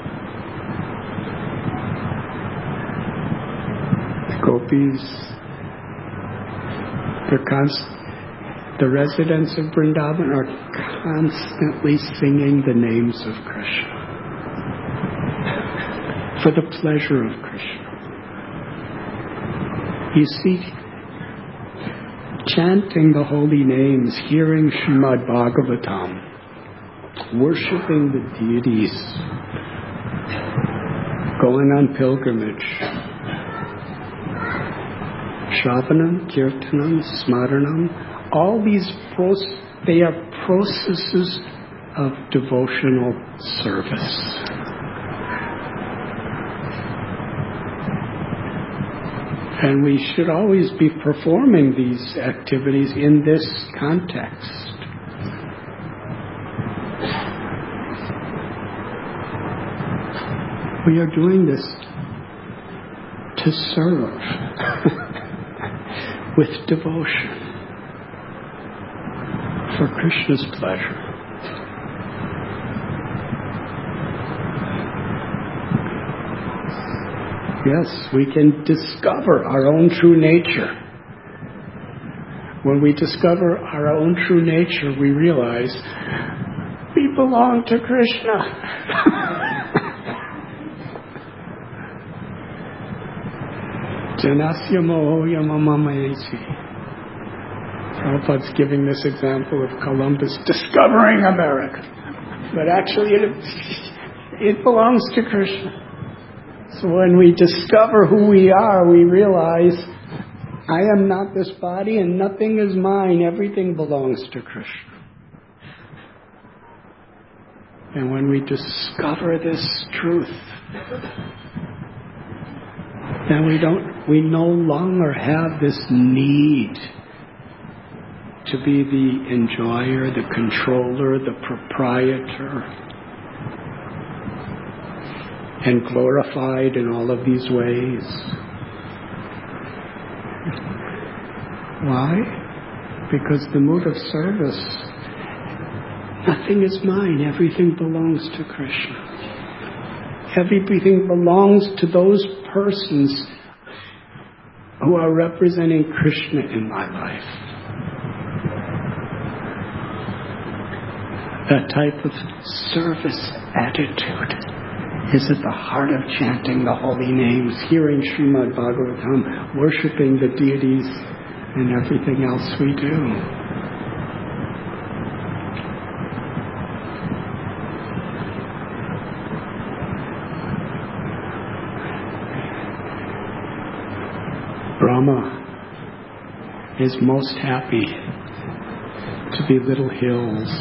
The gopis, the residents of Vrindavan are constantly singing the names of Krishna for the pleasure of Krishna. You see, chanting the holy names, hearing Srimad Bhagavatam, worshipping the deities, going on pilgrimage, Shravanam, Kirtanam, Smaranam, all these they are processes of devotional service. And we should always be performing these activities in this context. We are doing this to serve with devotion for Krishna's pleasure. Yes, we can discover our own true nature. When we discover our own true nature, we realize we belong to Krishna. Janasya mohoya mamamayesi. Prabhupada's giving this example of Columbus discovering America. But actually it belongs to Krishna. So when we discover who we are, we realize, I am not this body and nothing is mine. Everything belongs to Krishna. And when we discover this truth, then we no longer have this need to be the enjoyer, the controller, the proprietor, and glorified in all of these ways. Why? Because the mood of service, nothing is mine, everything belongs to Krishna. Everything belongs to those persons who are representing Krishna in my life. That type of service attitude is at the heart of chanting the holy names, hearing Srimad Bhagavatam, worshipping the deities, and everything else we do. Brahma is most happy to be little hills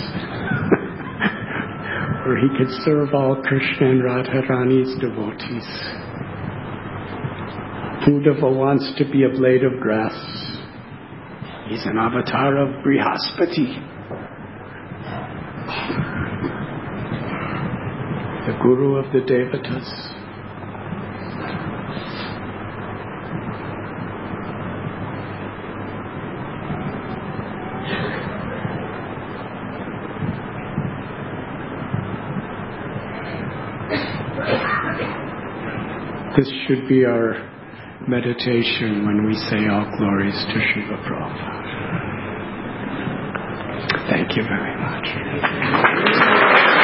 where he could serve all Krishna and Radharani's devotees. Uddhava wants to be a blade of grass. He's an avatar of Brihaspati, the guru of the Devatas. This should be our meditation when we say all glories to Srila Prabhupada. Thank you very much.